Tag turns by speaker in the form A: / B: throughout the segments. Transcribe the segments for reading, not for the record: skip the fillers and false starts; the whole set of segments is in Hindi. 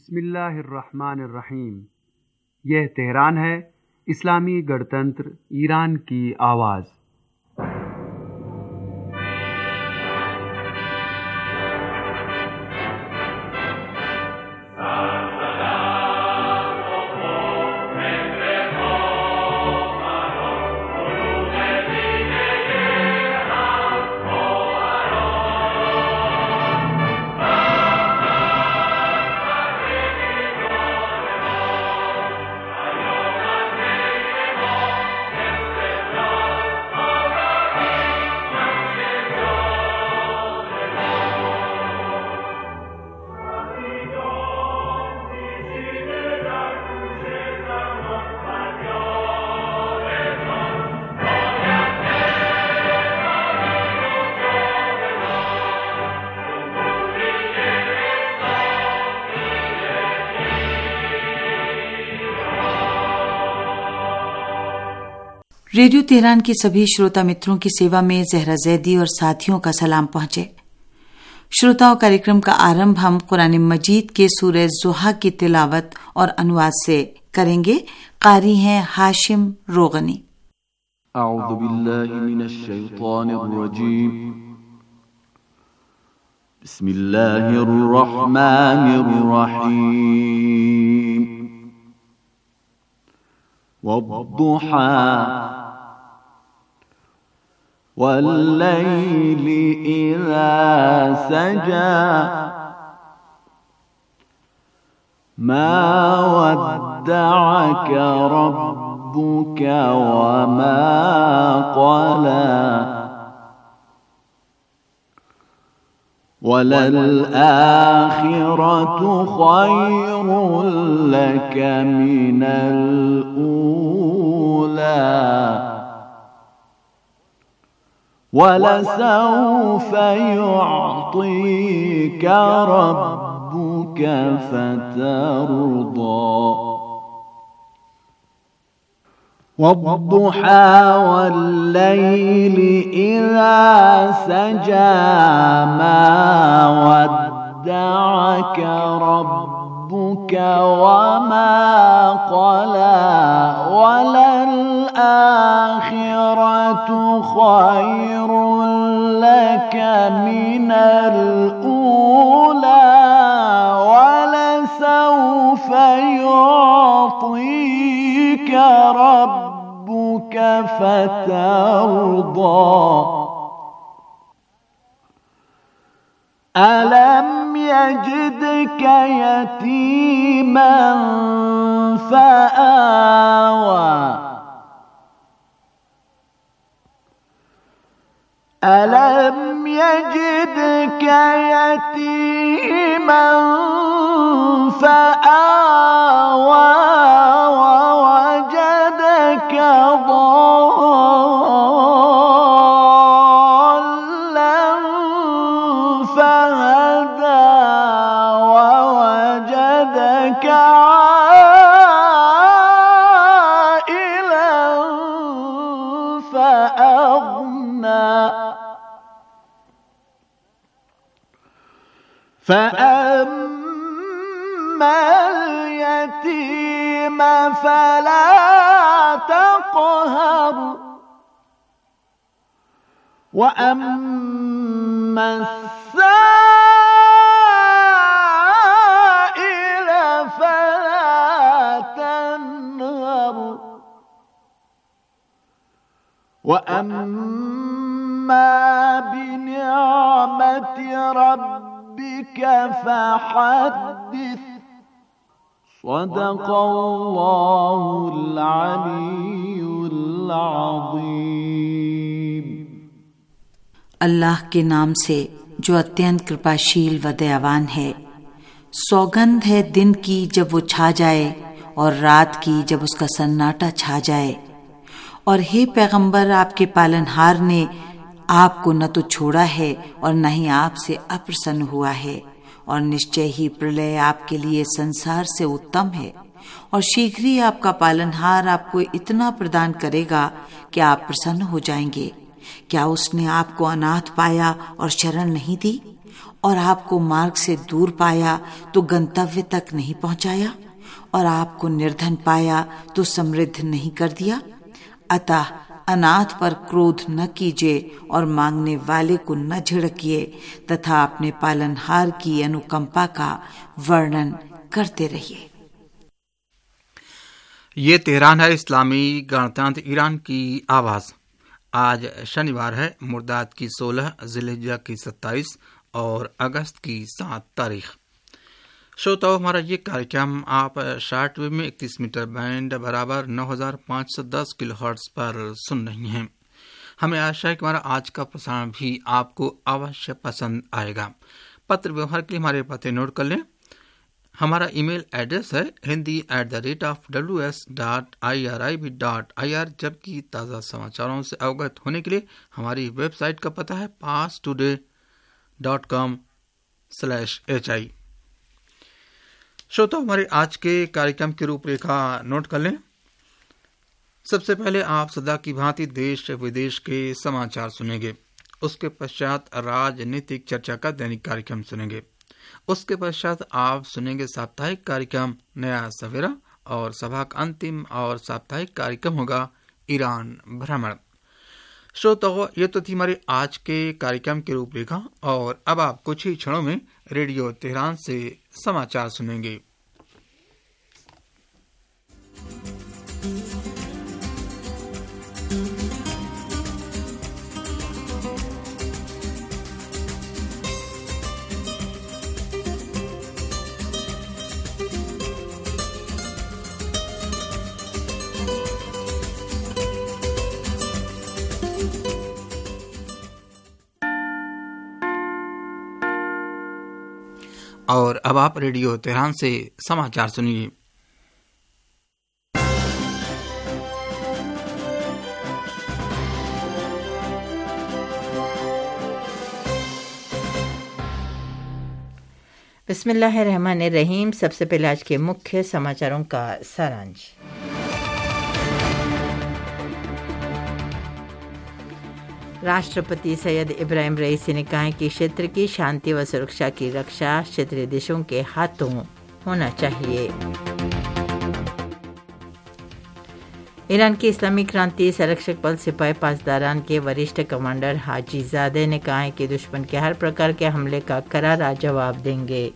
A: बिस्मिल्लाहिर्रहमानिर्रहीम। यह तेहरान है, इस्लामी गणतंत्र ईरान की आवाज़।
B: रेडियो तेहरान के सभी श्रोता मित्रों की सेवा में जहरा जैदी और साथियों का सलाम पहुंचे। श्रोताओं, कार्यक्रम का आरंभ हम कुरान मजीद के सूरह ज़ुहा की तिलावत और अनुवाद से करेंगे। कारी हैं हाशिम रोगनी।
C: अऊज़ु बिल्लाहि मिनश शैतानिर रजीम। बिस्मिल्लाहिर रहमानिर रहीम। वद्दुहा वल्लैलि इज़ा सजा मा वद्दअक रब्बुक वमा क़ला वललआखिरतु खैरुल लक मिनल ऊला वलसौफ युअतीक रब्बुक फतर्दा वद्दुहा वल्लैलि इज़ा सजा मा वद्दअक रब्बुक वमा क़ला वललआखिरतु खैरुल लक मिनल ऊला वलसौफ युअतीक रब्बुक फतर्दा ألم يجدك يتيما فآوى ألم يجدك يتيما فآوى ووجدك ضالا فهدى ووجدك عائلا فأغنى فأما اليتيم فلا تقهر وأما السائل فلا تنهر وأما بنعمة ربك فحدث صدق الله العلي العظيم।
B: अल्लाह के नाम से जो अत्यंत कृपाशील व दयावान है। सौगंध है दिन की जब वो छा जाए और रात की जब उसका सन्नाटा छा जाए। और हे पैगंबर, आपके पालनहार ने आपको न तो छोड़ा है और न ही आपसे अप्रसन्न हुआ है, और निश्चय ही प्रलय आपके लिए संसार से उत्तम है, और शीघ्र ही आपका पालनहार आपको इतना प्रदान करेगा कि आप प्रसन्न हो जाएंगे। क्या उसने आपको अनाथ पाया और शरण नहीं दी? और आपको मार्ग से दूर पाया तो गंतव्य तक नहीं पहुंचाया, और आपको निर्धन पाया तो समृद्ध नहीं कर दिया। अतः अनाथ पर क्रोध न कीजिए और मांगने वाले को न झिड़किए, तथा अपने पालनहार की अनुकंपा का वर्णन करते रहिए।
D: ये तेहरान है, इस्लामी गणतंत्र ईरान की आवाज़। आज शनिवार है, मुर्दात की 16, जिलहिज्जा की 27 और अगस्त की 7 तारीख। श्रोताओ, हमारा ये कार्यक्रम आप शॉर्ट वेव में 31 मीटर बैंड बराबर 9510 किलोहर्ट्ज पर सुन रही हैं। हमें आशा है कि हमारा आज का प्रसारण भी आपको अवश्य पसंद आएगा। पत्र व्यवहार के लिए हमारे पते नोट कर लें। हमारा ईमेल एड्रेस है hindi@ws.irib.ir, जबकि ताज़ा समाचारों से अवगत होने के लिए हमारी वेबसाइट का पता है pastoday.com/hi। श्रोता, हमारे आज के कार्यक्रम की रूपरेखा नोट कर लें। सबसे पहले आप सदा की भांति देश विदेश के समाचार सुनेंगे। उसके पश्चात राजनीतिक चर्चा का दैनिक कार्यक्रम सुनेंगे। उसके पश्चात आप सुनेंगे साप्ताहिक कार्यक्रम नया सवेरा, और सभा का अंतिम और साप्ताहिक कार्यक्रम होगा ईरान भ्रमण। श्रोताओ, ये तो थी हमारे आज के कार्यक्रम की रूपरेखा, और अब आप कुछ ही क्षणों में रेडियो तेहरान से समाचार सुनेंगे। और अब आप रेडियो तेहरान से समाचार सुनिए।
E: बिस्मिल्लाहिर्रहमानिर्रहीम। सबसे पहले आज के मुख्य समाचारों का सारांश। राष्ट्रपति सैयद इब्राहिम रईसी ने कहा है कि क्षेत्र की शांति व सुरक्षा की रक्षा क्षेत्रीय देशों के हाथों होना चाहिए। ईरान की इस्लामी क्रांति संरक्षक बल सिपाही पासदारान के वरिष्ठ कमांडर हाजीजादे ने कहा है कि दुश्मन के हर प्रकार के हमले का करारा जवाब देंगे।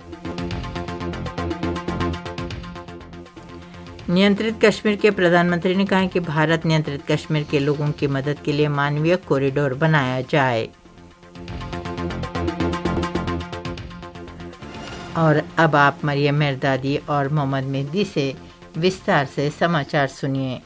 E: नियंत्रित कश्मीर के प्रधानमंत्री ने कहा है कि भारत नियंत्रित कश्मीर के लोगों की मदद के लिए मानवीय कॉरिडोर बनाया जाए। और अब आप मरियम मेहरदादी और मोहम्मद मेहदी से विस्तार से समाचार सुनिए।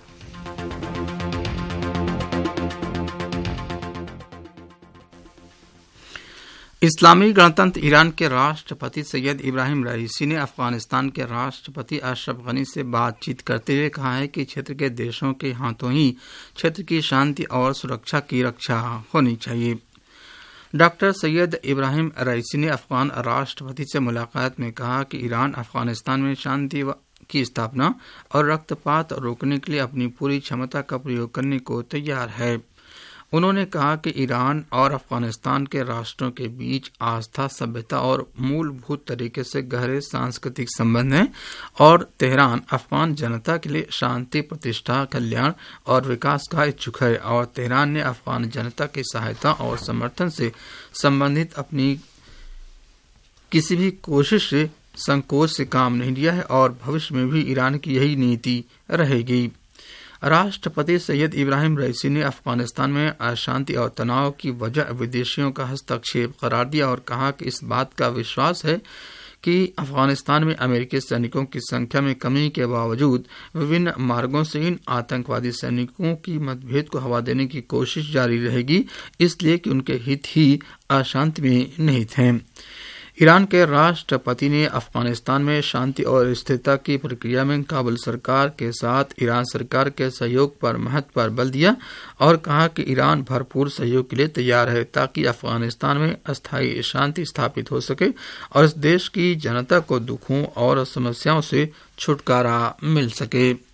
D: इस्लामी गणतंत्र ईरान के राष्ट्रपति सैयद इब्राहिम रईसी ने अफगानिस्तान के राष्ट्रपति अशरफ गनी से बातचीत करते हुए कहा है कि क्षेत्र के देशों के हाथों ही क्षेत्र की शांति और सुरक्षा की रक्षा होनी चाहिए। डॉक्टर सैयद इब्राहिम रईसी ने अफगान राष्ट्रपति से मुलाकात में कहा कि ईरान अफगानिस्तान में शांति की स्थापना और रक्तपात रोकने के लिए अपनी पूरी क्षमता का प्रयोग करने को तैयार है। उन्होंने कहा कि ईरान और अफगानिस्तान के राष्ट्रों के बीच आस्था, सभ्यता और मूलभूत तरीके से गहरे सांस्कृतिक संबंध हैं, और तेहरान अफगान जनता के लिए शांति, प्रतिष्ठा, कल्याण और विकास का इच्छुक है, और तेहरान ने अफगान जनता की सहायता और समर्थन से संबंधित अपनी किसी भी कोशिश से संकोच से काम नहीं लिया है, और भविष्य में भी ईरान की यही नीति रहेगी। राष्ट्रपति सैयद इब्राहिम रईसी ने अफगानिस्तान में अशांति और तनाव की वजह विदेशियों का हस्तक्षेप करार दिया और कहा कि इस बात का विश्वास है कि अफगानिस्तान में अमेरिकी सैनिकों की संख्या में कमी के बावजूद विभिन्न मार्गों से इन आतंकवादी सैनिकों की मतभेद को हवा देने की कोशिश जारी रहेगी, इसलिए कि उनके हित ही अशांति में निहित हैं। ईरान के राष्ट्रपति ने अफगानिस्तान में शांति और स्थिरता की प्रक्रिया में काबुल सरकार के साथ ईरान सरकार के सहयोग पर महत्व पर बल दिया और कहा कि ईरान भरपूर सहयोग के लिए तैयार है ताकि अफगानिस्तान में अस्थायी शांति स्थापित हो सके और इस देश की जनता को दुखों और समस्याओं से छुटकारा मिल सके।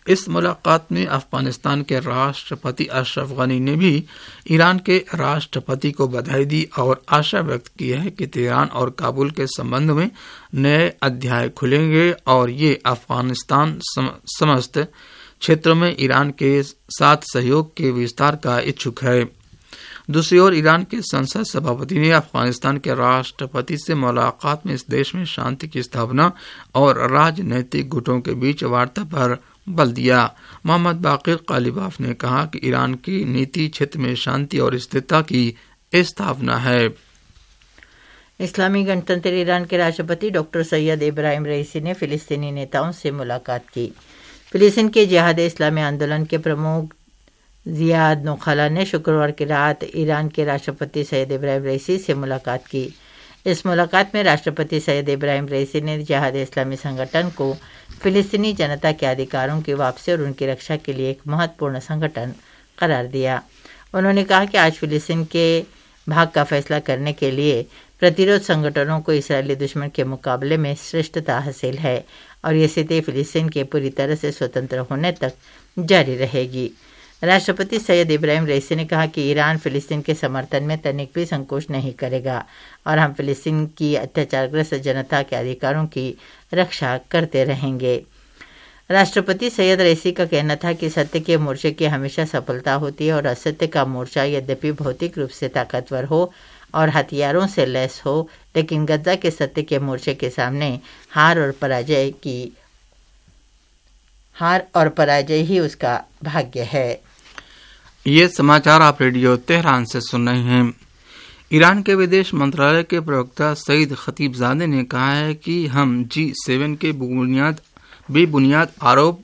D: इस मुलाकात में अफगानिस्तान के राष्ट्रपति अशरफ गनी ने भी ईरान के राष्ट्रपति को बधाई दी और आशा व्यक्त की है कि तेहरान और काबुल के संबंध में नए अध्याय खुलेंगे और ये अफगानिस्तान समस्त क्षेत्रों में ईरान के साथ सहयोग के विस्तार का इच्छुक है। दूसरी ओर ईरान के संसद सभापति ने अफगानिस्तान के राष्ट्रपति से मुलाकात में इस देश में शांति की स्थापना और राजनैतिक गुटों के बीच वार्ता पर बल दिया। मोहम्मद बाकिर कालिबाफ ने कहा कि ईरान की नीति क्षेत्र में शांति और स्थिरता की स्थापना है।
E: इस्लामी गणतंत्र ईरान के राष्ट्रपति डॉक्टर सैयद इब्राहिम रईसी ने फिलिस्तीनी नेताओं से मुलाकात की। फिलिस्तीन के जिहाद इस्लामी आंदोलन के प्रमुख जियाद नोखला ने शुक्रवार की रात ईरान के राष्ट्रपति सैयद इब्राहिम रईसी से मुलाकात की। इस मुलाकात में राष्ट्रपति सैयद इब्राहिम रईसी ने जिहाद इस्लामी संगठन को फिलिस्तीनी जनता के अधिकारों की वापसी और उनकी रक्षा के लिए एक महत्वपूर्ण संगठन करार दिया। उन्होंने कहा कि आज फिलिस्तीन के भाग का फैसला करने के लिए प्रतिरोध संगठनों को इस्राएली दुश्मन के मुकाबले में श्रेष्ठता हासिल है और ये स्थिति फिलिस्तीन के पूरी तरह से स्वतंत्र होने तक जारी रहेगी। राष्ट्रपति सैयद इब्राहिम रईसी ने कहा कि ईरान फिलिस्तीन के समर्थन में तनिक भी संकोच नहीं करेगा और हम फिलिस्तीन की अत्याचारग्रस्त जनता के अधिकारों की रक्षा करते रहेंगे। राष्ट्रपति सैयद रईसी का कहना था कि सत्य के मोर्चे की हमेशा सफलता होती है और असत्य का मोर्चा यद्यपि भौतिक रूप से ताकतवर हो और हथियारों से लैस हो, लेकिन गजा के सत्य के मोर्चे के सामने हार और पराजय ही उसका भाग्य है।
D: ये समाचार आप रेडियो तेहरान से सुन रहे हैं। ईरान के विदेश मंत्रालय के प्रवक्ता सईद खतीबजादे ने कहा है कि हम G7 के बेबुनियाद आरोप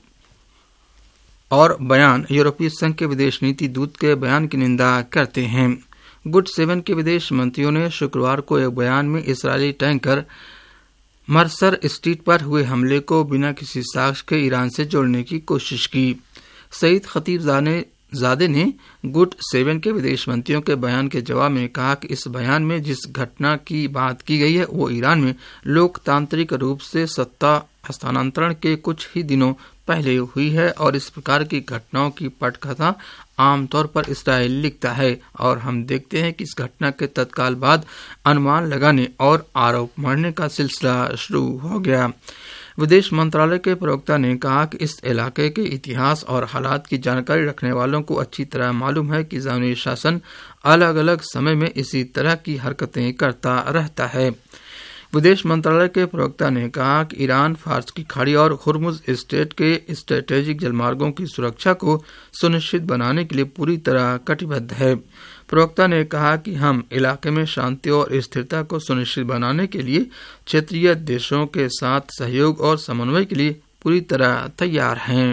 D: और बयान यूरोपीय संघ के विदेश नीति दूत के बयान की निंदा करते हैं। गुट 7 के विदेश मंत्रियों ने शुक्रवार को एक बयान में इस्राएली टैंकर मर्सर स्ट्रीट पर हुए हमले को बिना किसी साक्ष्य के ईरान से जोड़ने की कोशिश की। सईद खतीबजादे ने गुट 7 के विदेश मंत्रियों के बयान के जवाब में कहा कि इस बयान में जिस घटना की बात की गई है वो ईरान में लोकतांत्रिक रूप से सत्ता हस्तांतरण के कुछ ही दिनों पहले हुई है और इस प्रकार की घटनाओं की पटकथा आमतौर पर इसराइल लिखता है और हम देखते हैं कि इस घटना के तत्काल बाद अनुमान लगाने और आरोप मढ़ने का सिलसिला शुरू हो गया। विदेश मंत्रालय के प्रवक्ता ने कहा कि इस इलाके के इतिहास और हालात की जानकारी रखने वालों को अच्छी तरह मालूम है कि ज़ायोनी शासन अलग अलग समय में इसी तरह की हरकतें करता रहता है। विदेश मंत्रालय के प्रवक्ता ने कहा कि ईरान फारस की खाड़ी और हुर्मुज स्ट्रेट के स्ट्रेटेजिक जलमार्गों की सुरक्षा को सुनिश्चित बनाने के लिए पूरी तरह कटिबद्ध है। प्रवक्ता ने कहा कि हम इलाके में शांति और स्थिरता को सुनिश्चित बनाने के लिए क्षेत्रीय देशों के साथ सहयोग और समन्वय के लिए पूरी तरह तैयार हैं।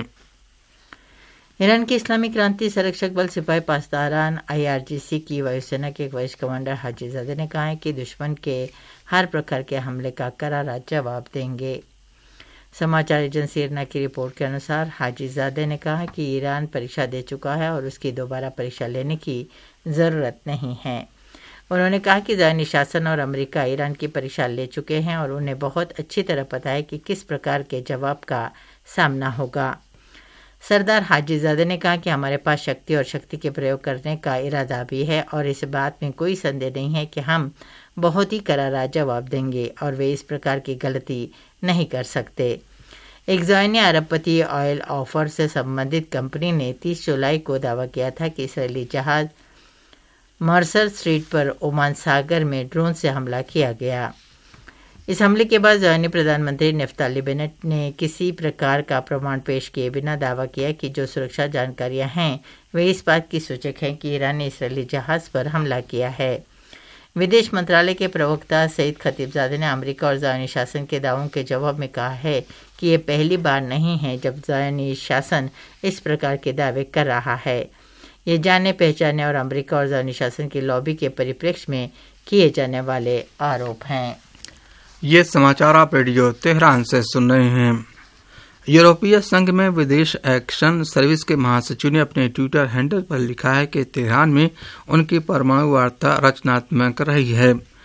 E: ईरान की इस्लामी क्रांति संरक्षक बल सिपाही पासदारान IRGC की वायुसेना के एक वरिष्ठ कमांडर हाजीजादे ने कहा है कि दुश्मन के हर प्रकार के हमले का करारा जवाब देंगे। समाचार एजेंसी इरना की रिपोर्ट के अनुसार हाजीजादे ने कहा कि ईरान परीक्षा दे चुका है और उसकी दोबारा परीक्षा लेने की ज़रूरत नहीं है। उन्होंने कहा कि ज़ायोनी शासन और अमेरिका ईरान की परीक्षा ले चुके हैं और उन्हें बहुत अच्छी तरह पता है कि किस प्रकार के जवाब का सामना होगा। सरदार हाजीजादे ने कहा कि हमारे पास शक्ति और शक्ति के प्रयोग करने का इरादा भी है और इस बात में कोई संदेह नहीं है कि हम बहुत ही करारा जवाब देंगे और वे इस प्रकार की गलती नहीं कर सकते। एक ज़ायोनी अरबपति ऑयल ऑफर से संबंधित कंपनी ने 30 जुलाई को दावा किया था कि इसराइली जहाज मर्सर स्ट्रीट पर ओमान सागर में ड्रोन से हमला किया गया। इस हमले के बाद ज़ायोनी प्रधानमंत्री नफ्ताली बेनेट ने किसी प्रकार का प्रमाण पेश किए बिना दावा किया कि जो सुरक्षा जानकारियां हैं वे इस बात की सूचक हैं कि ईरान ने इसराइली जहाज पर हमला किया है। विदेश मंत्रालय के प्रवक्ता सईद खतीबजादे ने अमेरिका और ज़ायोनी शासन के दावों के जवाब में कहा है कि ये पहली बार नहीं है जब ज़ायोनी शासन इस प्रकार के दावे कर रहा है। ये जाने पहचाने और अमेरिका और ज़ायोनी शासन की लॉबी के परिप्रेक्ष्य में किए जाने वाले आरोप हैं।
D: ये समाचार आप रेडियो तेहरान से सुन रहे हैं। यूरोपीय संघ में विदेश एक्शन सर्विस के महासचिव ने अपने ट्विटर हैंडल पर लिखा है कि तेहरान में उनकी परमाणु वार्ता रचनात्मक रही है।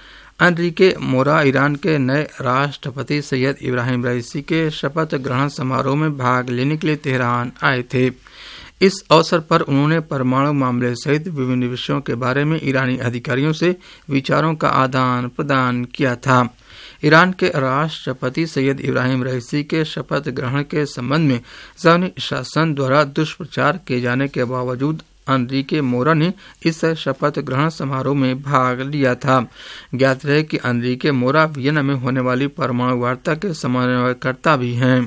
D: एनरिके मोरा ईरान के नए राष्ट्रपति सैयद इब्राहिम रईसी के शपथ ग्रहण समारोह में भाग लेने के लिए तेहरान आए थे। इस अवसर पर उन्होंने परमाणु मामले सहित विभिन्न विषयों के बारे में ईरानी अधिकारियों से विचारों का आदान प्रदान किया था। ईरान के राष्ट्रपति सैयद इब्राहिम रईसी के शपथ ग्रहण के संबंध में ज़ायोनी शासन द्वारा दुष्प्रचार किए जाने के बावजूद एनरिके मोरा ने इस शपथ ग्रहण समारोह में भाग लिया था। ज्ञात रहे कि एनरिके मोरा वियना में होने वाली परमाणु वार्ता के समन्वयकर्ता भी हैं।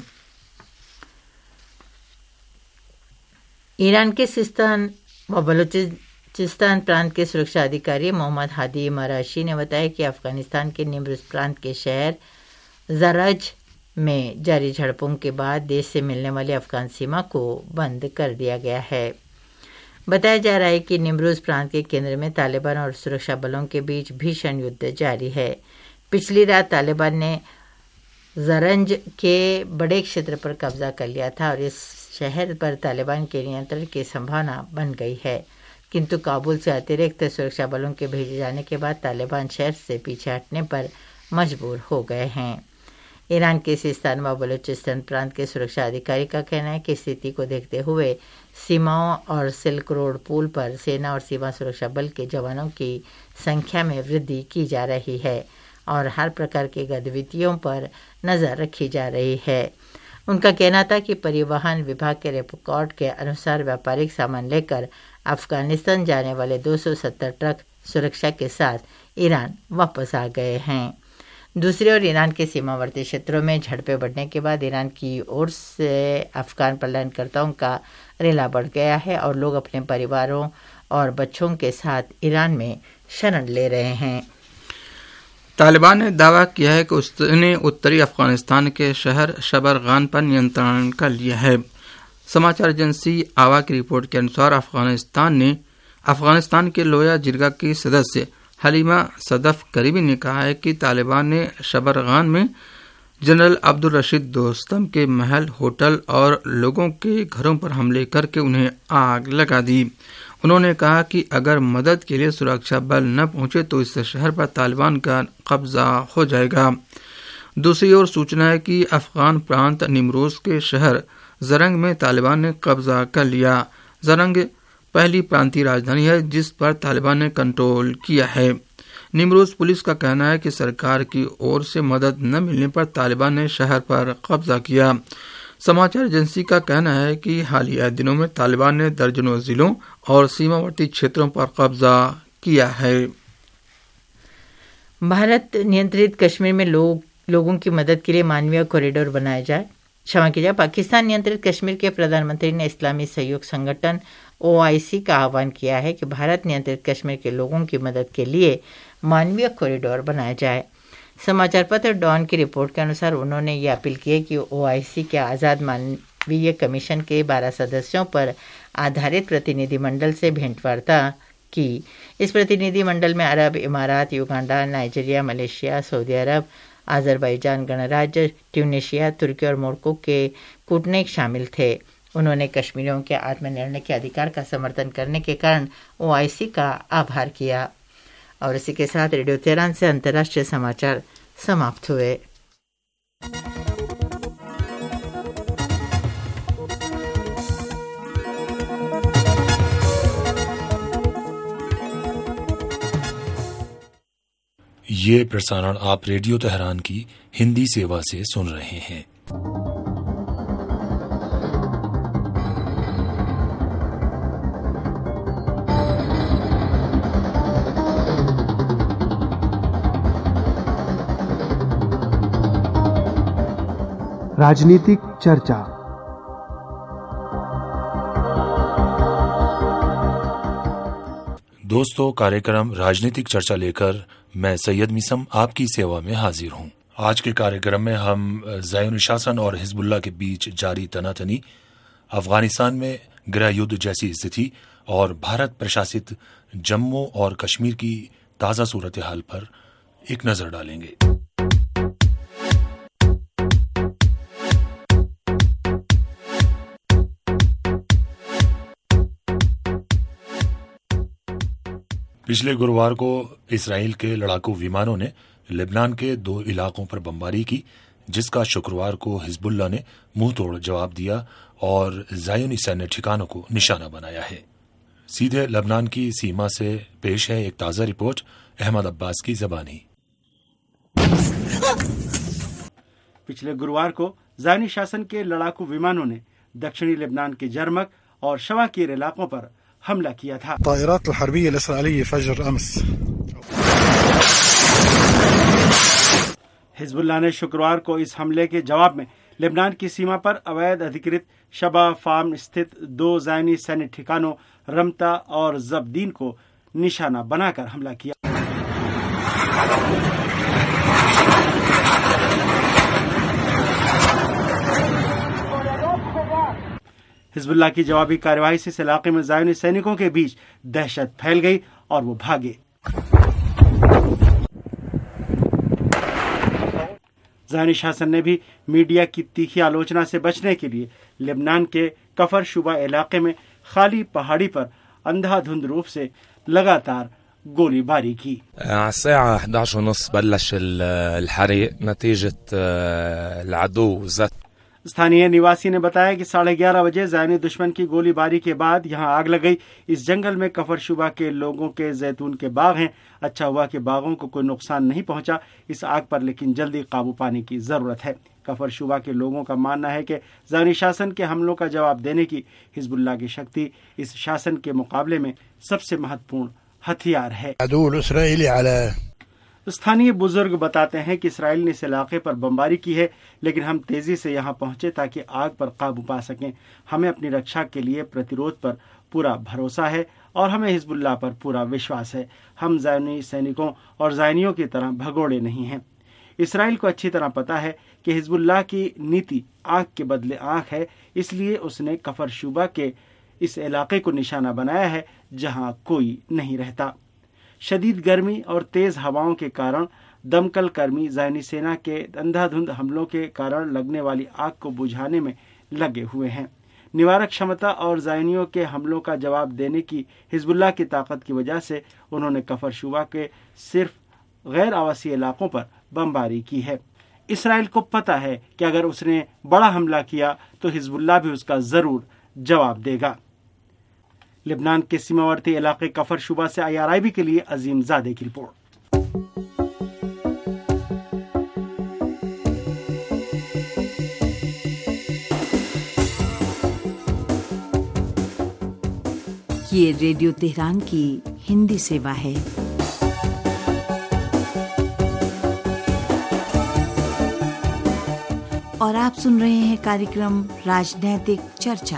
E: ईरान के सिस्तान व बलूचिस्तान प्रांत के सुरक्षा अधिकारी मोहम्मद हादी मराशी ने बताया कि अफगानिस्तान के निम्रुज प्रांत के शहर ज़रज में जारी झड़पों के बाद देश से मिलने वाली अफगान सीमा को बंद कर दिया गया है। बताया जा रहा है कि निम्रुज प्रांत के केंद्र में तालिबान और सुरक्षा बलों के बीच भीषण युद्ध जारी है। पिछली रात तालिबान ने ज़रंज के बड़े क्षेत्र पर कब्जा कर लिया था और इस शहर पर तालिबान के नियंत्रण की संभावना बन गई है, किंतु काबुल से अतिरिक्त सुरक्षा बलों के भेजे जाने के बाद तालिबान शहर से पीछे हटने पर मजबूर हो गए हैं। ईरान के सिस्तान व बलूचिस्तान प्रांत के सुरक्षा अधिकारी का कहना है कि स्थिति को देखते हुए सीमाओं और सिल्क रोड पुल पर सेना और सीमा सुरक्षा बल के जवानों की संख्या में वृद्धि की जा रही है और हर प्रकार की गतिविधियों पर नज़र रखी जा रही है। उनका कहना था कि परिवहन विभाग के रिपोर्ट के अनुसार व्यापारिक सामान लेकर अफगानिस्तान जाने वाले 270 ट्रक सुरक्षा के साथ ईरान वापस आ गए हैं। दूसरी ओर ईरान के सीमावर्ती क्षेत्रों में झड़पें बढ़ने के बाद ईरान की ओर से अफगान पलायनकर्ताओं का रेला बढ़ गया है और लोग अपने परिवारों और बच्चों के साथ ईरान में शरण ले रहे हैं।
D: तालिबान ने दावा किया है कि उसने उत्तरी अफगानिस्तान के शहर शबरगान पर नियंत्रण कर लिया है। समाचार एजेंसी आवा की रिपोर्ट के अनुसार अफगानिस्तान के लोया जिरगा की सदस्य हलीमा सदफ करीबी ने कहा है कि तालिबान ने शबरगान में जनरल अब्दुल रशीद दोस्तम के महल, होटल और लोगों के घरों पर हमले करके उन्हें आग लगा दी। उन्होंने कहा कि अगर मदद के लिए सुरक्षा बल न पहुंचे तो इस शहर पर तालिबान का कब्जा हो जाएगा। दूसरी ओर सूचना है कि अफगान प्रांत निम्रोज के शहर जरंग में तालिबान ने कब्जा कर लिया। जरंग पहली प्रांतीय राजधानी है जिस पर तालिबान ने कंट्रोल किया है। निम्रोज पुलिस का कहना है कि सरकार की ओर से मदद न मिलने पर तालिबान ने शहर पर कब्जा किया। समाचार एजेंसी का कहना है कि हालिया दिनों में तालिबान ने दर्जनों जिलों और सीमावर्ती क्षेत्रों पर कब्जा किया है।
E: भारत नियंत्रित कश्मीर में लोगों की मदद के लिए मानवीय कॉरिडोर बनाया जाए। क्षमा कीजिए, पाकिस्तान नियंत्रित कश्मीर के प्रधानमंत्री ने इस्लामी सहयोग संगठन OIC का आह्वान किया है कि भारत नियंत्रित कश्मीर के लोगों की मदद के लिए मानवीय कॉरिडोर बनाया जाए। समाचार पत्र डॉन की रिपोर्ट के अनुसार उन्होंने ये अपील की है कि OIC के आज़ाद मानवीय कमीशन के 12 सदस्यों पर आधारित प्रतिनिधिमंडल से भेंटवार्ता की। इस प्रतिनिधिमंडल में अरब इमारात, युगांडा, नाइजीरिया, मलेशिया, सऊदी अरब, अजरबैजान गणराज्य, ट्यूनीशिया, तुर्की और मोरक्को के कूटनीतिक शामिल थे। उन्होंने कश्मीरियों के आत्मनिर्णय के अधिकार का समर्थन करने के कारण OIC का आभार किया। और इसी के साथ रेडियो तेहरान से अंतर्राष्ट्रीय समाचार समाप्त हुए।
F: ये प्रसारण आप रेडियो तेहरान की हिंदी सेवा से सुन रहे हैं।
A: राजनीतिक चर्चा।
F: दोस्तों, कार्यक्रम राजनीतिक चर्चा लेकर मैं सैयद मिसम आपकी सेवा में हाजिर हूं। आज के कार्यक्रम में हम ज़ायोनी शासन और हिजबुल्लाह के बीच जारी तनातनी, अफगानिस्तान में गृह युद्ध जैसी स्थिति और भारत प्रशासित जम्मू और कश्मीर की ताज़ा सूरत हाल पर एक नज़र डालेंगे। पिछले गुरुवार को इसराइल के लड़ाकू विमानों ने लेबनान के 2 इलाकों पर बमबारी की, जिसका शुक्रवार को हिजबुल्लाह ने मुंह तोड़ जवाब दिया और ज़ायोनी सैन्य ठिकानों को निशाना बनाया है। सीधे लेबनान की सीमा से पेश है एक ताज़ा रिपोर्ट अहमद अब्बास की ज़बानी।
G: पिछले गुरुवार को ज़ायोनी शासन के लड़ाकू विमानों ने दक्षिणी लेबनान के जर्मक और शवाकीर इलाकों पर हमला किया था।
H: الطائرات الحربية الإسرائيلية فجر أمس
G: हिजबुल्लाह ने शुक्रवार को इस हमले के जवाब में लेबनान की सीमा पर अवैध अधिकृत शबा फार्म स्थित 2 ज़ायोनी सैन्य ठिकानों रमता और जबदीन को निशाना बनाकर हमला किया। हिजबुल्लाह की जवाबी कार्यवाही से इस इलाके में ज़ायोनी सैनिकों के बीच दहशत फैल गई और वो भागे। ज़ायोनी शासन ने भी मीडिया की तीखी आलोचना से बचने के लिए लेबनान के कफर शुबा इलाके में खाली पहाड़ी पर अंधाधुंध रूप से लगातार गोलीबारी की।
I: الساعة 11:30 بلش الحريق نتيجة العدو ذات।
G: स्थानीय निवासी ने बताया कि 11:30 बजे ज़ायोनी दुश्मन की गोलीबारी के बाद यहां आग लग गई। इस जंगल में कफर शुबा के लोगों के जैतून के बाग हैं। अच्छा हुआ कि बागों को कोई नुकसान नहीं पहुंचा इस आग पर, लेकिन जल्दी काबू पाने की जरूरत है। कफर शुबा के लोगों का मानना है कि ज़ायोनी शासन के हमलों का जवाब देने की हिजबुल्लाह की शक्ति इस शासन के मुकाबले में सबसे महत्वपूर्ण हथियार है। स्थानीय बुजुर्ग बताते हैं कि इसराइल ने इस इलाके पर बमबारी की है, लेकिन हम तेजी से यहां पहुंचे ताकि आग पर काबू पा सकें। हमें अपनी रक्षा के लिए प्रतिरोध पर पूरा भरोसा है और हमें हिजबुल्लाह पर पूरा विश्वास है। हम ज़ायोनी सैनिकों और ज़ायनियों की तरह भगोड़े नहीं हैं। इसराइल को अच्छी तरह पता है कि हिजबुल्लाह की नीति आंख के बदले आंख है, इसलिए उसने कफर शुबा के इस इलाके को निशाना बनाया है जहां कोई नहीं रहता। शदीद गर्मी और तेज हवाओं के कारण दमकल कर्मी ज़ायोनी सेना के अंधाधुंध हमलों के कारण लगने वाली आग को बुझाने में लगे हुए हैं। निवारक क्षमता और ज़ायोनियों के हमलों का जवाब देने की हिजबुल्लाह की ताकत की वजह से उन्होंने कफर शुबा के सिर्फ गैर आवासीय इलाकों पर बमबारी की है। इसराइल को पता है कि अगर उसने बड़ा हमला किया तो हिजबुल्लाह भी उसका जरूर जवाब देगा। लेबनान के सीमावर्ती इलाके कफर शुबा से IRIB के लिए अजीम ज़ादे की रिपोर्ट।
B: ये रेडियो तेहरान की हिंदी सेवा है। और आप सुन रहे हैं कार्यक्रम राजनैतिक चर्चा।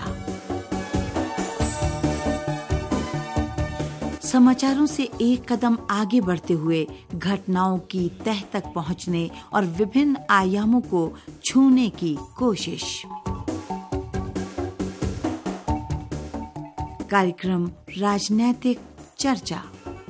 B: समाचारों से एक कदम आगे बढ़ते हुए घटनाओं की तह तक पहुंचने और विभिन्न आयामों को छूने की कोशिश। कार्यक्रम राजनैतिक चर्चा।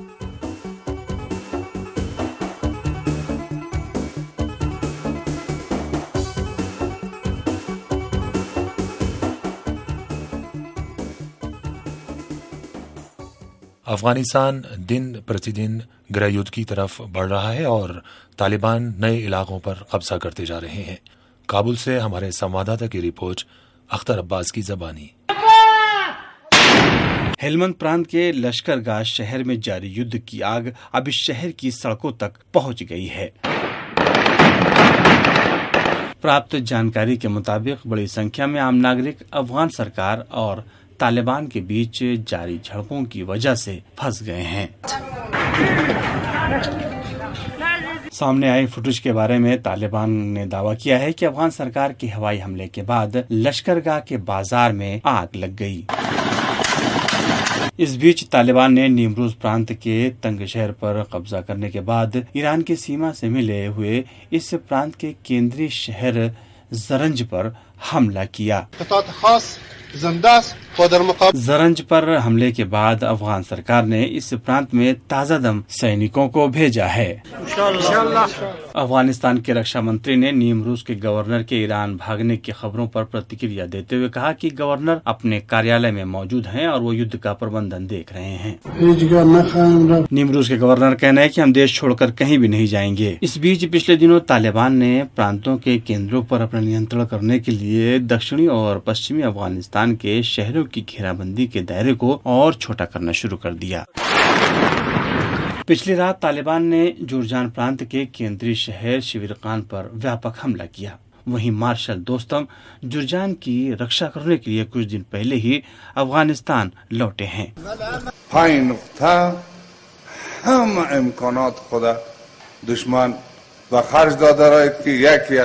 F: अफगानिस्तान दिन प्रतिदिन गृह युद्ध की तरफ बढ़ रहा है और तालिबान नए इलाकों पर कब्जा करते जा रहे हैं। काबुल से हमारे संवाददाता की रिपोर्ट अख्तर अब्बास की ज़बानी।
G: हेलमंद प्रांत के लश्करगाह शहर में जारी युद्ध की आग अब इस शहर की सड़कों तक पहुंच गई है। प्राप्त जानकारी के मुताबिक बड़ी संख्या में आम नागरिक अफगान सरकार और तालिबान के बीच जारी झड़पों की वजह से फंस गए हैं। सामने आई फुटेज के बारे में तालिबान ने दावा किया है कि अफगान सरकार के हवाई हमले के बाद लश्करगाह के बाजार में आग लग गई। इस बीच तालिबान ने नीमरोज प्रांत के तंग शहर पर कब्जा करने के बाद ईरान की सीमा से मिले हुए इस प्रांत के केंद्रीय शहर जरंज पर हमला किया। जरंज पर हमले के बाद अफगान सरकार ने इस प्रांत में ताजा दम सैनिकों को भेजा है। अफगानिस्तान के रक्षा मंत्री ने नीमरूज के गवर्नर के ईरान भागने की खबरों पर प्रतिक्रिया देते हुए कहा कि गवर्नर अपने कार्यालय में मौजूद हैं और वो युद्ध का प्रबंधन देख रहे हैं। नीमरूज के गवर्नर कहना है कि हम देश छोड़कर कहीं भी नहीं जाएंगे। इस बीच पिछले दिनों तालिबान ने प्रांतों के केंद्रों पर अपना नियंत्रण करने के लिए दक्षिणी और पश्चिमी अफगानिस्तान के शहरों की घेराबंदी के दायरे को और छोटा करना शुरू कर दिया। पिछली रात तालिबान ने जुरजान प्रांत के केंद्रीय शहर शिविरकान पर व्यापक हमला किया। वहीं मार्शल दोस्तम जुरजान की रक्षा करने के लिए कुछ दिन पहले ही अफगानिस्तान लौटे हैं।
J: दुश्मन व खर्च दादा की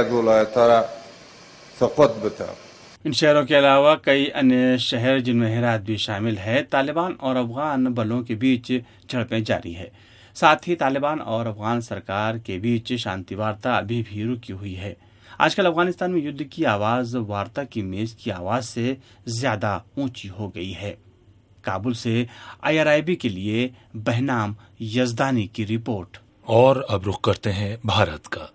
G: इन शहरों के अलावा कई अन्य शहर जिनमें हेरात भी शामिल है। तालिबान और अफगान बलों के बीच झड़पें जारी है। साथ ही तालिबान और अफगान सरकार के बीच शांति वार्ता अभी भी रुकी हुई है। आजकल अफगानिस्तान में युद्ध की आवाज वार्ता की मेज की आवाज से ज्यादा ऊंची हो गई है। काबुल से IRIB के लिए बहनाम यजदानी की रिपोर्ट।
F: और अब रुख करते हैं भारत का।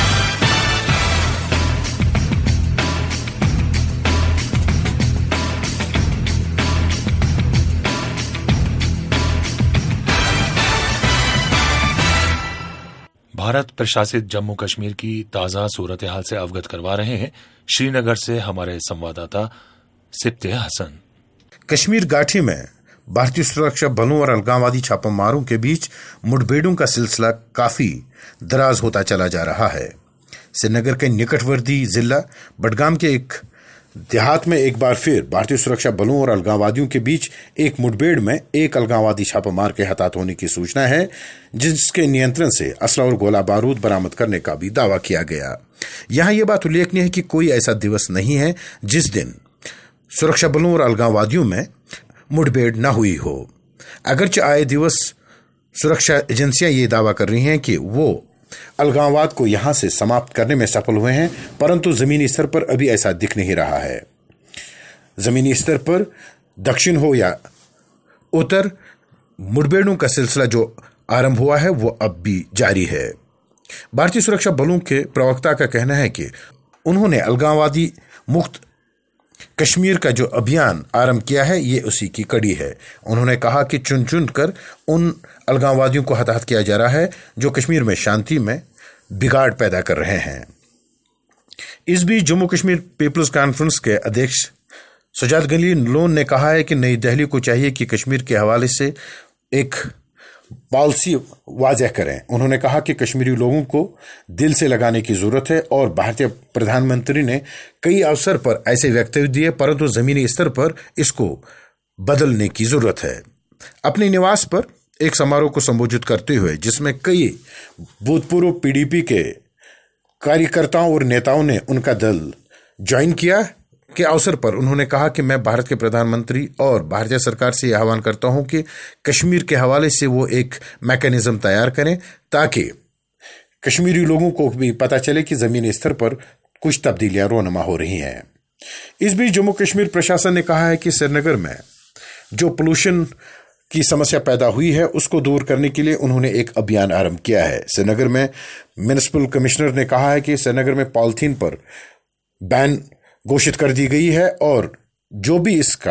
F: भारत प्रशासित जम्मू कश्मीर की ताज़ा सूरत हाल से अवगत करवा रहे हैं श्रीनगर से हमारे संवाददाता सिप्ते हसन।
K: कश्मीर घाटी में भारतीय सुरक्षा बलों और अलगाववादी छापामारों के बीच मुठभेड़ों का सिलसिला काफी दराज होता चला जा रहा है। श्रीनगर के निकटवर्ती जिला बडगाम के एक देहात में एक बार फिर भारतीय सुरक्षा बलों और अलगाववादियों के बीच एक मुठभेड़ में एक अलगाववादी छापामार के हताहत होने की सूचना है, जिसके नियंत्रण से असला और गोला बारूद बरामद करने का भी दावा किया गया। यहां यह बात उल्लेखनीय है कि कोई ऐसा दिवस नहीं है जिस दिन सुरक्षा बलों और अलगाववादियों में मुठभेड़ न हुई हो। अगरचे आए दिवस सुरक्षा एजेंसियां ये दावा कर रही हैं कि वो अलगाववाद को यहां से समाप्त करने में सफल हुए हैं, परंतु जमीनी स्तर पर अभी ऐसा दिख नहीं रहा है। जमीनी स्तर पर दक्षिण हो या उत्तर, मुठभेड़ों का सिलसिला जो आरंभ हुआ है वो अब भी जारी है। भारतीय सुरक्षा बलों के प्रवक्ता का कहना है कि उन्होंने अलगाववादी मुक्त कश्मीर का जो अभियान आरंभ किया है ये उसी की कड़ी है। उन्होंने कहा कि चुन चुन कर उन अलगाववादियों को हताहत किया जा रहा है जो कश्मीर में शांति में बिगाड़ पैदा कर रहे हैं। इस बीच जम्मू कश्मीर पीपल्स कॉन्फ्रेंस के अध्यक्ष सजाद गनी लोन ने कहा है कि नई दिल्ली को चाहिए कि कश्मीर के हवाले से एक पॉलिसी वाज़ेह करें। उन्होंने कहा कि कश्मीरी लोगों को दिल से लगाने की जरूरत है और भारतीय प्रधानमंत्री ने कई अवसर पर ऐसे वक्तव्य दिए, परंतु जमीनी स्तर पर इसको बदलने की जरूरत है। अपने निवास पर एक समारोह को संबोधित करते हुए जिसमें कई भूतपूर्व PDP के कार्यकर्ताओं और नेताओं ने उनका दल ज्वाइन किया के अवसर पर उन्होंने कहा कि मैं भारत के प्रधानमंत्री और भारतीय सरकार से यह आह्वान करता हूं कि कश्मीर के हवाले से वो एक मैकेनिज्म तैयार करें ताकि कश्मीरी लोगों को भी पता चले कि जमीनी स्तर पर कुछ तब्दीलियां रोनमा हो रही हैं। इस बीच जम्मू कश्मीर प्रशासन ने कहा है कि श्रीनगर में जो पोल्यूशन की समस्या पैदा हुई है उसको दूर करने के लिए उन्होंने एक अभियान आरंभ किया है। श्रीनगर में म्युनिसिपल कमिश्नर ने कहा है कि श्रीनगर में पॉलिथीन पर बैन घोषित कर दी गई है और जो भी इसका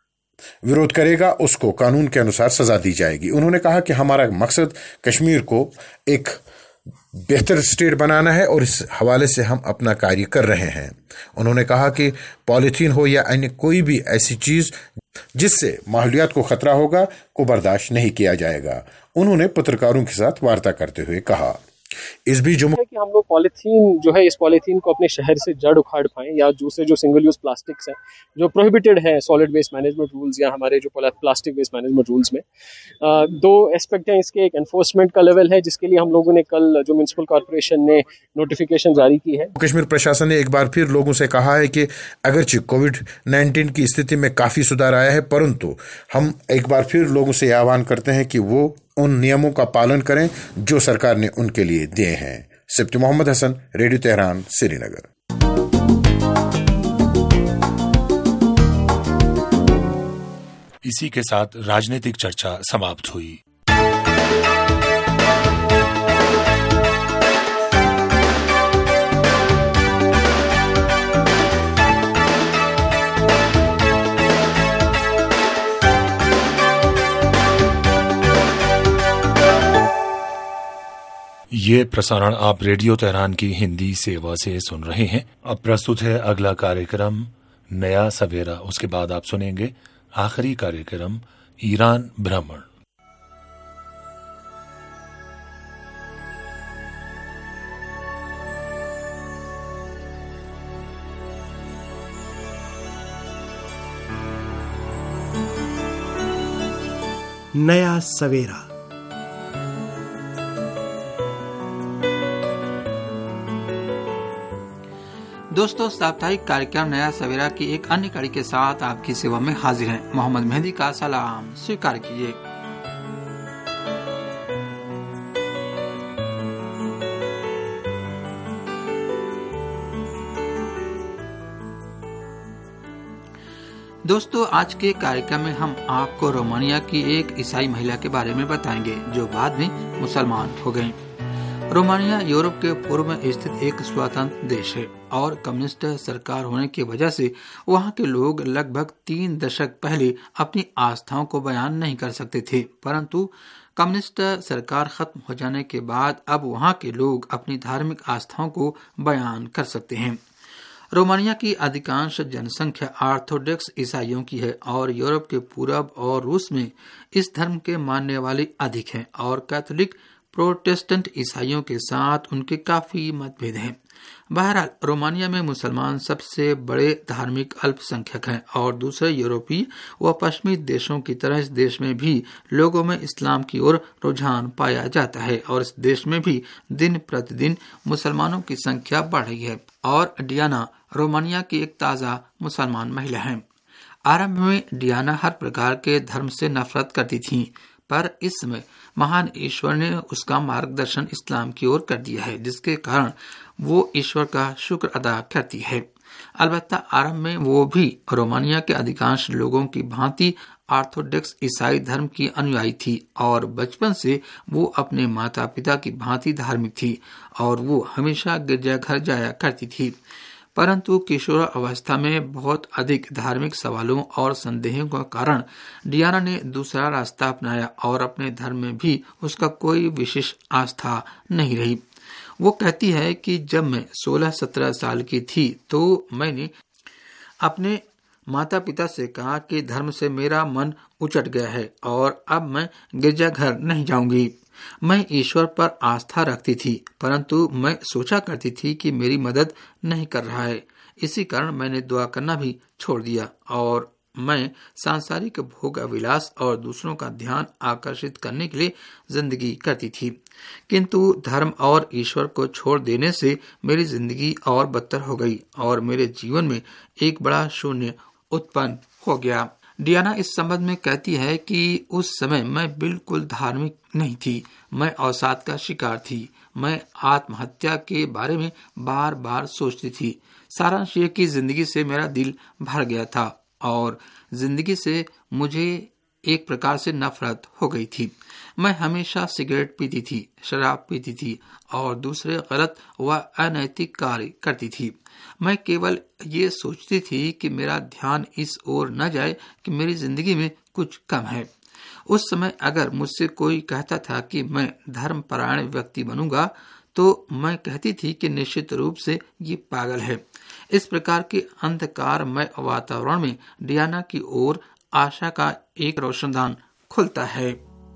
K: विरोध करेगा उसको कानून के अनुसार सजा दी जाएगी। उन्होंने कहा कि हमारा मकसद कश्मीर को एक बेहतर स्टेट बनाना है और इस हवाले से हम अपना कार्य कर रहे हैं। उन्होंने कहा कि पॉलीथीन हो या अन्य कोई भी ऐसी चीज जिससे माहौलियात को खतरा होगा को बर्दाश्त नहीं किया जाएगा। उन्होंने पत्रकारों के साथ वार्ता करते हुए कहा, इस बीच जम्मू
L: कि हम लोग पॉलीथीन जो है इस पॉलीथीन को अपने शहर से जड़ उखाड़ पाएं या दूसरे जो सिंगल यूज प्लास्टिक्स हैं जो प्रोहिबिटेड है सॉलिड वेस्ट मैनेजमेंट रूल्स या हमारे जो प्लास्टिक वेस्ट मैनेजमेंट रूल्स में। दो एस्पेक्ट हैं इसके। एक एनफोर्समेंट का लेवल है जिसके लिए हम लोगों ने कल जो म्युनिसिपल कॉर्पोरेशन ने नोटिफिकेशन जारी की है।
K: कश्मीर प्रशासन ने एक बार फिर लोगों से कहा है कि अगरचे कोविड-19 की स्थिति में काफी सुधार आया है, परंतु हम एक बार फिर लोगों से आह्वान करते हैं कि वो उन नियमों का पालन करें जो सरकार ने उनके लिए दिए हैं। Sipti Mohammad Hasan, Radio Tehran, Srinagar.
F: इसी के साथ राजनीतिक चर्चा समाप्त हुई। ये प्रसारण आप रेडियो तेहरान की हिंदी सेवा से सुन रहे हैं। अब प्रस्तुत है अगला कार्यक्रम नया सवेरा। उसके बाद आप सुनेंगे आखिरी कार्यक्रम ईरान भ्रमण।
M: नया सवेरा।
D: दोस्तों, साप्ताहिक कार्यक्रम नया सवेरा की एक अन्य कड़ी के साथ आपकी सेवा में हाजिर हैं। मोहम्मद मेहदी का सलाम स्वीकार कीजिए। दोस्तों, आज के कार्यक्रम में हम आपको रोमानिया की एक ईसाई महिला के बारे में बताएंगे जो बाद में मुसलमान हो गयी। रोमानिया यूरोप के पूर्व में स्थित एक स्वतंत्र देश है और कम्युनिस्ट सरकार होने की वजह से वहाँ के लोग लगभग 3 दशक पहले अपनी आस्थाओं को बयान नहीं कर सकते थे, परंतु कम्युनिस्ट सरकार खत्म हो जाने के बाद अब वहाँ के लोग अपनी धार्मिक आस्थाओं को बयान कर सकते हैं। रोमानिया की अधिकांश जनसंख्या ऑर्थोडॉक्स ईसाइयों की है और यूरोप के पूरब और रूस में इस धर्म के मानने वाले अधिक हैं और कैथोलिक प्रोटेस्टेंट ईसाइयों के साथ उनके काफी मतभेद हैं। बहरहाल, रोमानिया में मुसलमान सबसे बड़े धार्मिक अल्पसंख्यक हैं और दूसरे यूरोपीय व पश्चिमी देशों की तरह इस देश में भी लोगों में इस्लाम की ओर रुझान पाया जाता है और इस देश में भी दिन प्रतिदिन मुसलमानों की संख्या बढ़ रही है। और डियाना रोमानिया की एक ताज़ा मुसलमान महिला है। आरंभ में डियाना हर प्रकार के धर्म से नफरत करती थी, पर इस समय महान ईश्वर ने उसका मार्गदर्शन इस्लाम की ओर कर दिया है, जिसके कारण वो ईश्वर का शुक्र अदा करती है। अलबत्ता आरंभ में वो भी रोमानिया के अधिकांश लोगों की भांति ऑर्थोडॉक्स ईसाई धर्म की अनुयायी थी और बचपन से वो अपने माता पिता की भांति धार्मिक थी और वो हमेशा गिरजाघर जाया करती थी। परंतु किशोर अवस्था में बहुत अधिक धार्मिक सवालों और संदेहों के कारण डियाना ने दूसरा रास्ता अपनाया और अपने धर्म में भी उसका कोई विशेष आस्था नहीं रही। वो कहती है कि जब मैं 16-17 साल की थी तो मैंने अपने माता पिता से कहा कि धर्म से मेरा मन उचट गया है और अब मैं गिरजाघर नहीं जाऊंगी। मैं ईश्वर पर आस्था रखती थी, परंतु मैं सोचा करती थी कि मेरी मदद नहीं कर रहा है। इसी कारण मैंने दुआ करना भी छोड़ दिया और मैं सांसारिक भोग विलास और दूसरों का ध्यान आकर्षित करने के लिए जिंदगी करती थी। किंतु धर्म और ईश्वर को छोड़ देने से मेरी जिंदगी और बदतर हो गई और मेरे जीवन में एक बड़ा शून्य उत्पन्न हो गया। डियाना इस संबंध में कहती है कि उस समय मैं बिल्कुल धार्मिक नहीं थी। मैं अवसाद का शिकार थी। मैं आत्महत्या के बारे में बार बार सोचती थी। सारांश ये कि जिंदगी से मेरा दिल भर गया था और जिंदगी से मुझे एक प्रकार से नफरत हो गई थी। मैं हमेशा सिगरेट पीती थी, शराब पीती थी और दूसरे गलत व अनैतिक कार्य करती थी। मैं केवल ये सोचती थी कि मेरा ध्यान इस ओर न जाए कि मेरी जिंदगी में कुछ कम है। उस समय अगर मुझसे कोई कहता था कि मैं धर्मपरायण व्यक्ति बनूंगा तो मैं कहती थी कि निश्चित रूप से ये पागल है। इस प्रकार के अंधकारमय वातावरण में डियाना की ओर आशा का एक रोशनदान खुलता है।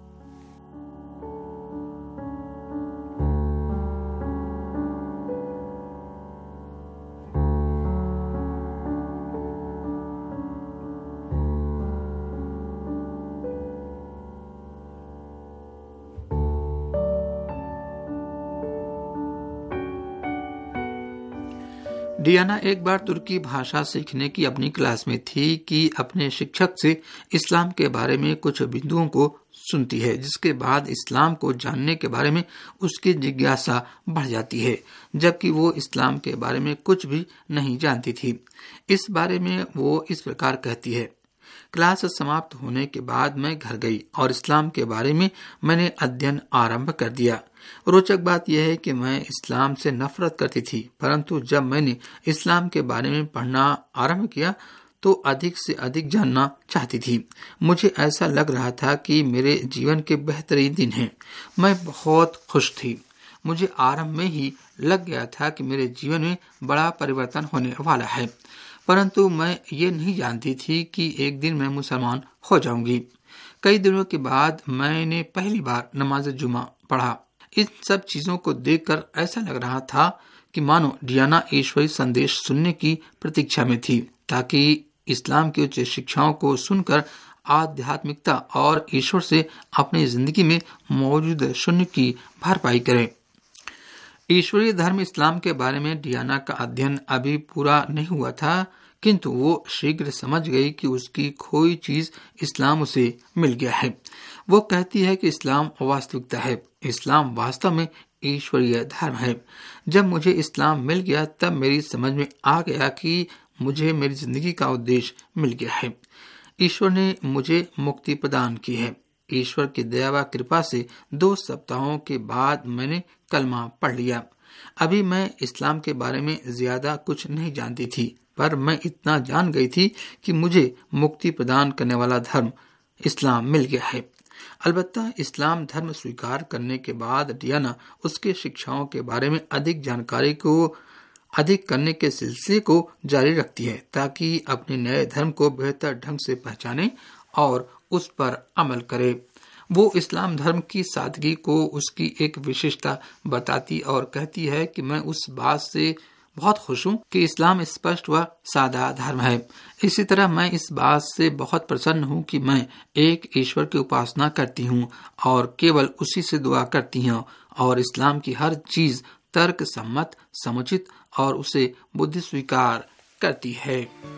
D: डियाना एक बार तुर्की भाषा सीखने की अपनी क्लास में थी कि अपने शिक्षक से इस्लाम के बारे में कुछ बिंदुओं को सुनती है, जिसके बाद इस्लाम को जानने के बारे में उसकी जिज्ञासा बढ़ जाती है, जबकि वो इस्लाम के बारे में कुछ भी नहीं जानती थी। इस बारे में वो इस प्रकार कहती है क्लास समाप्त होने के बाद मैं घर गई और इस्लाम के बारे में मैंने अध्ययन आरंभ कर दिया। रोचक बात यह है कि मैं इस्लाम से नफरत करती थी, परंतु जब मैंने इस्लाम के बारे में पढ़ना आरंभ किया तो अधिक से अधिक जानना चाहती थी। मुझे ऐसा लग रहा था कि मेरे जीवन के बेहतरीन दिन हैं। मैं बहुत खुश थी। मुझे आरंभ में ही लग गया था कि मेरे जीवन में बड़ा परिवर्तन होने वाला है, परंतु मैं ये नहीं जानती थी कि एक दिन मैं मुसलमान हो जाऊंगी। कई दिनों के बाद मैंने पहली बार नमाज जुमा पढ़ा। इन सब चीजों को देखकर ऐसा लग रहा था कि मानो डियाना ईश्वरी संदेश सुनने की प्रतीक्षा में थी, ताकि इस्लाम की उच्च शिक्षाओं को सुनकर आध्यात्मिकता और ईश्वर से अपनी जिंदगी में मौजूद शून्य की भरपाई करे। ईश्वरीय धर्म इस्लाम के बारे में डियाना का अध्ययन अभी पूरा नहीं हुआ था, किंतु वो शीघ्र समझ गई कि उसकी खोई चीज इस्लाम उसे मिल गया है। वो कहती है कि इस्लाम वास्तविकता है। इस्लाम वास्तव में ईश्वरीय धर्म है। जब मुझे इस्लाम मिल गया तब मेरी समझ में आ गया कि मुझे मेरी जिंदगी का उद्देश्य मिल गया है। ईश्वर ने मुझे मुक्ति प्रदान की है। ईश्वर की दया व कृपा से 2 सप्ताहों के बाद मैंने कलमा पढ़ लिया। अभी मैं इस्लाम के बारे में ज्यादा कुछ नहीं जानती थी, पर मैं इतना जान गई थी कि मुझे मुक्ति प्रदान करने वाला धर्म इस्लाम मिल गया है। अलबत्ता इस्लाम धर्म स्वीकार करने के बाद डियाना उसके शिक्षाओं के बारे में अधिक जानकारी को अधिक करने के सिलसिले को जारी रखती है, ताकि अपने नए धर्म को बेहतर ढंग से पहचाने और उस पर अमल करे। वो इस्लाम धर्म की सादगी को उसकी एक विशेषता बताती और कहती है कि मैं उस बात से बहुत खुश हूँ कि इस्लाम स्पष्ट व सादा धर्म है। इसी तरह मैं इस बात से बहुत प्रसन्न हूँ कि मैं एक ईश्वर की उपासना करती हूँ और केवल उसी से दुआ करती हूँ, और इस्लाम की हर चीज तर्क सम्मत, समुचित और उसे बुद्धि स्वीकार करती है।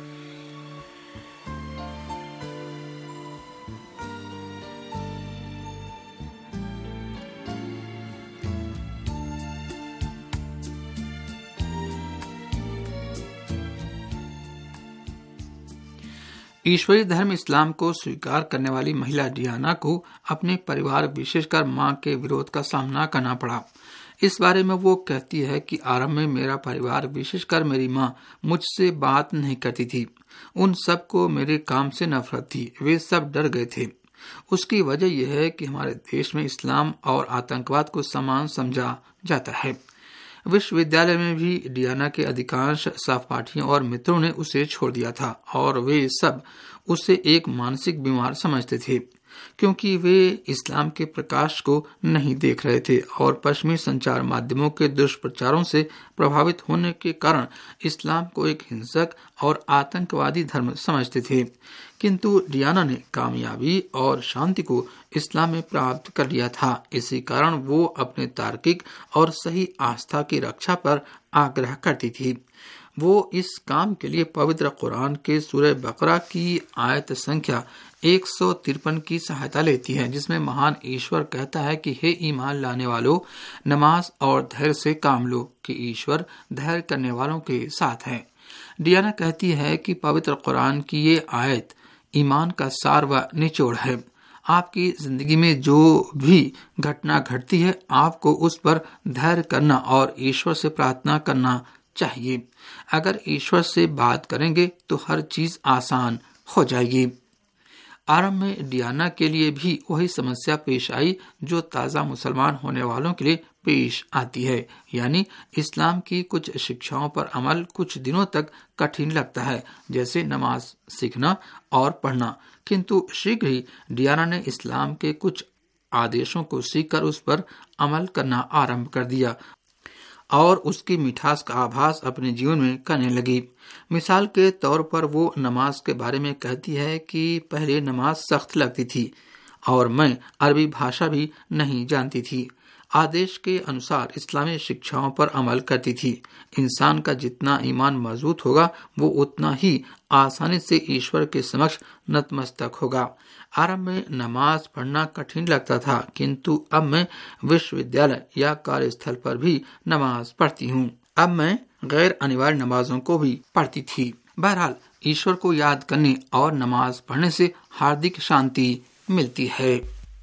D: ईश्वरीय धर्म इस्लाम को स्वीकार करने वाली महिला डियाना को अपने परिवार विशेषकर मां के विरोध का सामना करना पड़ा। इस बारे में वो कहती है कि आरंभ में मेरा परिवार विशेषकर मेरी मां मुझसे बात नहीं करती थी। उन सब को मेरे काम से नफरत थी। वे सब डर गए थे। उसकी वजह यह है कि हमारे देश में इस्लाम और आतंकवाद को समान समझा जाता है। विश्वविद्यालय में भी डियाना के अधिकांश सहपाठियों और मित्रों ने उसे छोड़ दिया था और वे सब उसे एक मानसिक बीमार समझते थे, क्योंकि वे इस्लाम के प्रकाश को नहीं देख रहे थे और पश्चिमी संचार माध्यमों के दुष्प्रचारों से प्रभावित होने के कारण इस्लाम को एक हिंसक और आतंकवादी धर्म समझते थे। किंतु डियाना ने कामयाबी और शांति को इस्लाम में प्राप्त कर लिया था। इसी कारण वो अपने तार्किक और सही आस्था की रक्षा पर आग्रह करती थी। वो इस काम के लिए पवित्र कुरान के सूरह बकरा की आयत संख्या 153 की सहायता लेती है, जिसमें महान ईश्वर कहता है कि हे ईमान लाने वालों, नमाज और धैर्य से काम लो कि ईश्वर धैर्य करने वालों के साथ है। डियाना कहती है कि पवित्र कुरान की ये आयत ईमान का सार व निचोड़ है। आपकी जिंदगी में जो भी घटना घटती है, आपको उस पर धैर्य करना और ईश्वर से प्रार्थना करना चाहिए। अगर ईश्वर से बात करेंगे तो हर चीज आसान हो जाएगी। आरंभ में डियाना के लिए भी वही समस्या पेश आई जो ताज़ा मुसलमान होने वालों के लिए पेश आती है, यानी इस्लाम की कुछ शिक्षाओं पर अमल कुछ दिनों तक कठिन लगता है, जैसे नमाज सीखना और पढ़ना। किंतु शीघ्र ही डियाना ने इस्लाम के कुछ आदेशों को सीखकर उस पर अमल करना आरंभ कर दिया और उसकी मिठास का आभास अपने जीवन में करने लगी। मिसाल के तौर पर वो नमाज के बारे में कहती है कि पहले नमाज सख्त लगती थी और मैं अरबी भाषा भी नहीं जानती थी। आदेश के अनुसार इस्लामी शिक्षाओं पर अमल करती थी। इंसान का जितना ईमान मजबूत होगा वो उतना ही आसानी से ईश्वर के समक्ष नतमस्तक होगा। आरंभ में नमाज पढ़ना कठिन लगता था, किंतु अब मैं विश्वविद्यालय या कार्यस्थल पर भी नमाज पढ़ती हूँ। अब मैं गैर अनिवार्य नमाजों को भी पढ़ती थी। बहरहाल ईश्वर को याद करने और नमाज पढ़ने से हार्दिक शांति मिलती है।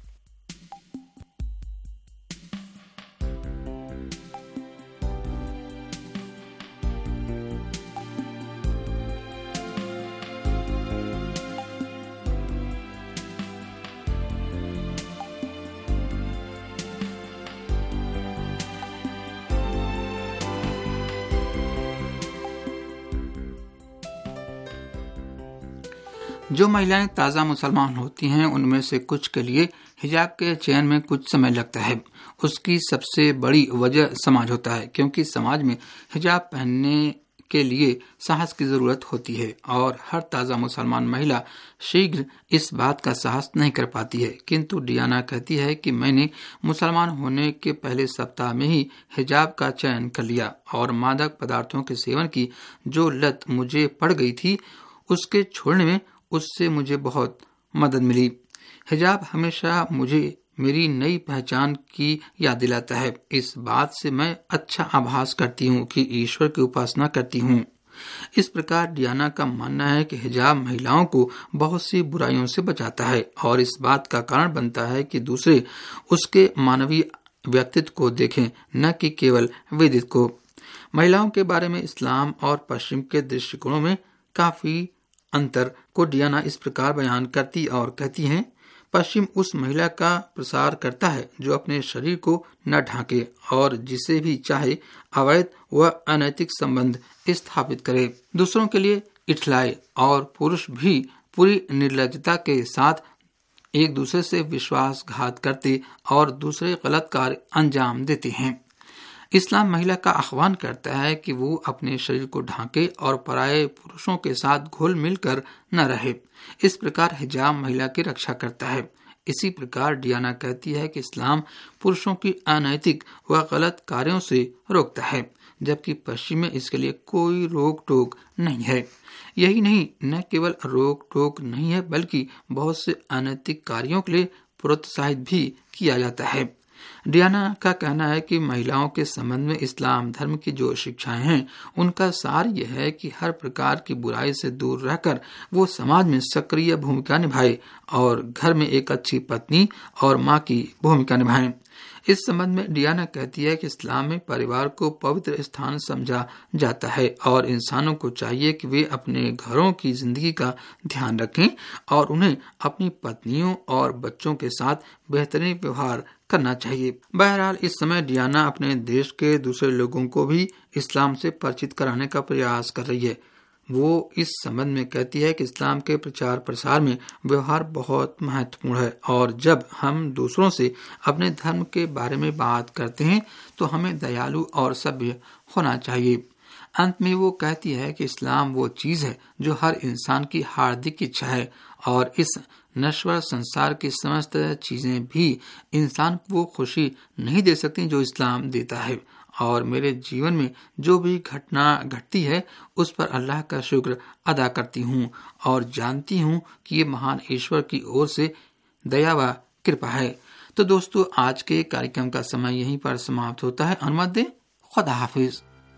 D: जो महिलाएं ताज़ा मुसलमान होती हैं उनमें से कुछ के लिए हिजाब के चयन में कुछ समय लगता है। उसकी सबसे बड़ी वजह समाज होता है, क्योंकि समाज में हिजाब पहनने के लिए साहस की जरूरत होती है और हर ताज़ा मुसलमान महिला शीघ्र इस बात का साहस नहीं कर पाती है। किंतु डियाना कहती है कि मैंने मुसलमान होने के पहले सप्ताह में ही हिजाब का चयन कर लिया और मादक पदार्थों के सेवन की जो लत मुझे पड़ गई थी उसके छोड़ने में उससे मुझे बहुत मदद मिली। हिजाब हमेशा मुझे मेरी नई पहचान की याद दिलाता है। इस बात से मैं अच्छा आभास करती हूँ कि ईश्वर की उपासना करती हूँ। इस प्रकार डियाना का मानना है कि हिजाब महिलाओं को बहुत सी बुराइयों से बचाता है और इस बात का कारण बनता है कि दूसरे उसके मानवीय व्यक्तित्व को देखें, न कि केवल वेदित को। महिलाओं के बारे में इस्लाम और पश्चिम के दृष्टिकोणों में काफी अंतर को डियाना इस प्रकार बयान करती और कहती हैं, पश्चिम उस महिला का प्रसार करता है जो अपने शरीर को न ढांके और जिसे भी चाहे अवैध व अनैतिक संबंध स्थापित करे, दूसरों के लिए इठलाए, और पुरुष भी पूरी निर्लज्जता के साथ एक दूसरे से विश्वासघात करते और दूसरे गलत कार्य अंजाम देते हैं। इस्लाम महिला का आह्वान करता है कि वो अपने शरीर को ढांके और पराये पुरुषों के साथ घुल मिलकर न रहे। इस प्रकार हिजाब महिला की रक्षा करता है। इसी प्रकार डियाना कहती है कि इस्लाम पुरुषों की अनैतिक व गलत कार्यों से रोकता है, जबकि पश्चिम में इसके लिए कोई रोक टोक नहीं है। यही नहीं, न केवल रोक टोक नहीं है बल्कि बहुत से अनैतिक कार्यों के लिए प्रोत्साहित भी किया जाता है। डियाना का कहना है कि महिलाओं के संबंध में इस्लाम धर्म की जो शिक्षाएं हैं उनका सार यह है कि हर प्रकार की बुराई से दूर रहकर वो समाज में सक्रिय भूमिका निभाए और घर में एक अच्छी पत्नी और माँ की भूमिका निभाएं। इस संबंध में डियाना कहती है कि इस्लाम में परिवार को पवित्र स्थान समझा जाता है और इंसानों को चाहिए कि वे अपने घरों की जिंदगी का ध्यान रखें और उन्हें अपनी पत्नियों और बच्चों के साथ बेहतरीन व्यवहार करना चाहिए। बहरहाल इस समय डियाना अपने देश के दूसरे लोगों को भी इस्लाम से परिचित कराने का प्रयास कर रही है। वो इस संबंध में कहती है कि इस्लाम के प्रचार प्रसार में व्यवहार बहुत महत्वपूर्ण है और जब हम दूसरों से अपने धर्म के बारे में बात करते हैं तो हमें दयालु और सभ्य होना चाहिए। अंत में वो कहती है कि इस्लाम वो चीज है जो हर इंसान की हार्दिक इच्छा है और इस नश्वर संसार की समस्त चीजें भी इंसान को वो खुशी नहीं दे सकती जो इस्लाम देता है। और मेरे जीवन में जो भी घटना घटती है उस पर अल्लाह का शुक्र अदा करती हूँ और जानती हूँ कि ये महान ईश्वर की ओर से दया व कृपा है। तो दोस्तों, आज के कार्यक्रम का समय यहीं पर समाप्त होता है। अनुमति दें। खुदा हाफिज।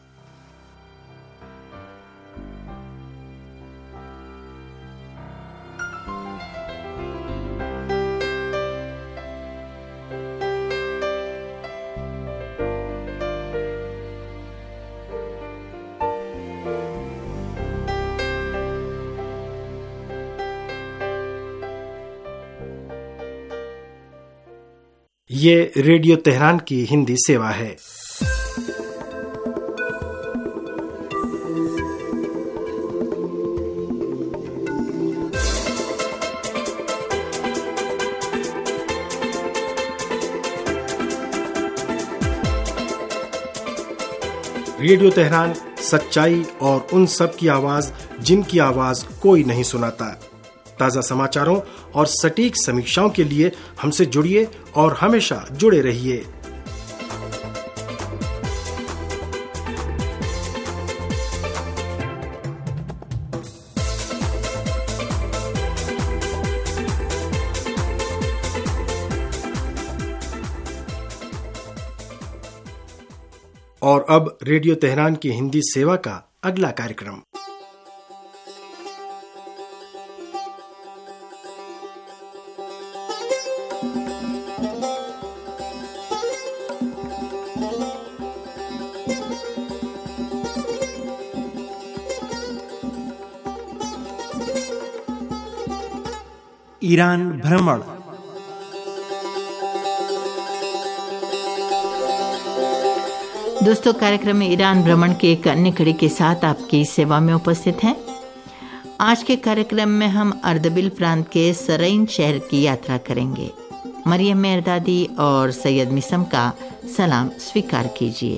M: ये रेडियो तेहरान की हिंदी सेवा है। रेडियो तेहरान सच्चाई और उन सब की आवाज जिनकी आवाज कोई नहीं सुनाता। ताजा समाचारों और सटीक समीक्षाओं के लिए हमसे जुड़िए और हमेशा जुड़े रहिए। और अब रेडियो तेहरान की हिंदी सेवा का अगला कार्यक्रम। ईरान भ्रमण।
E: दोस्तों, कार्यक्रम में ईरान भ्रमण के एक अन्य कड़ी के साथ आपकी सेवा में उपस्थित हैं। आज के कार्यक्रम में हम अर्दबिल प्रांत के सरईन शहर की यात्रा करेंगे। मरियम मेहरदादी और सैयद मिसम का सलाम स्वीकार कीजिए।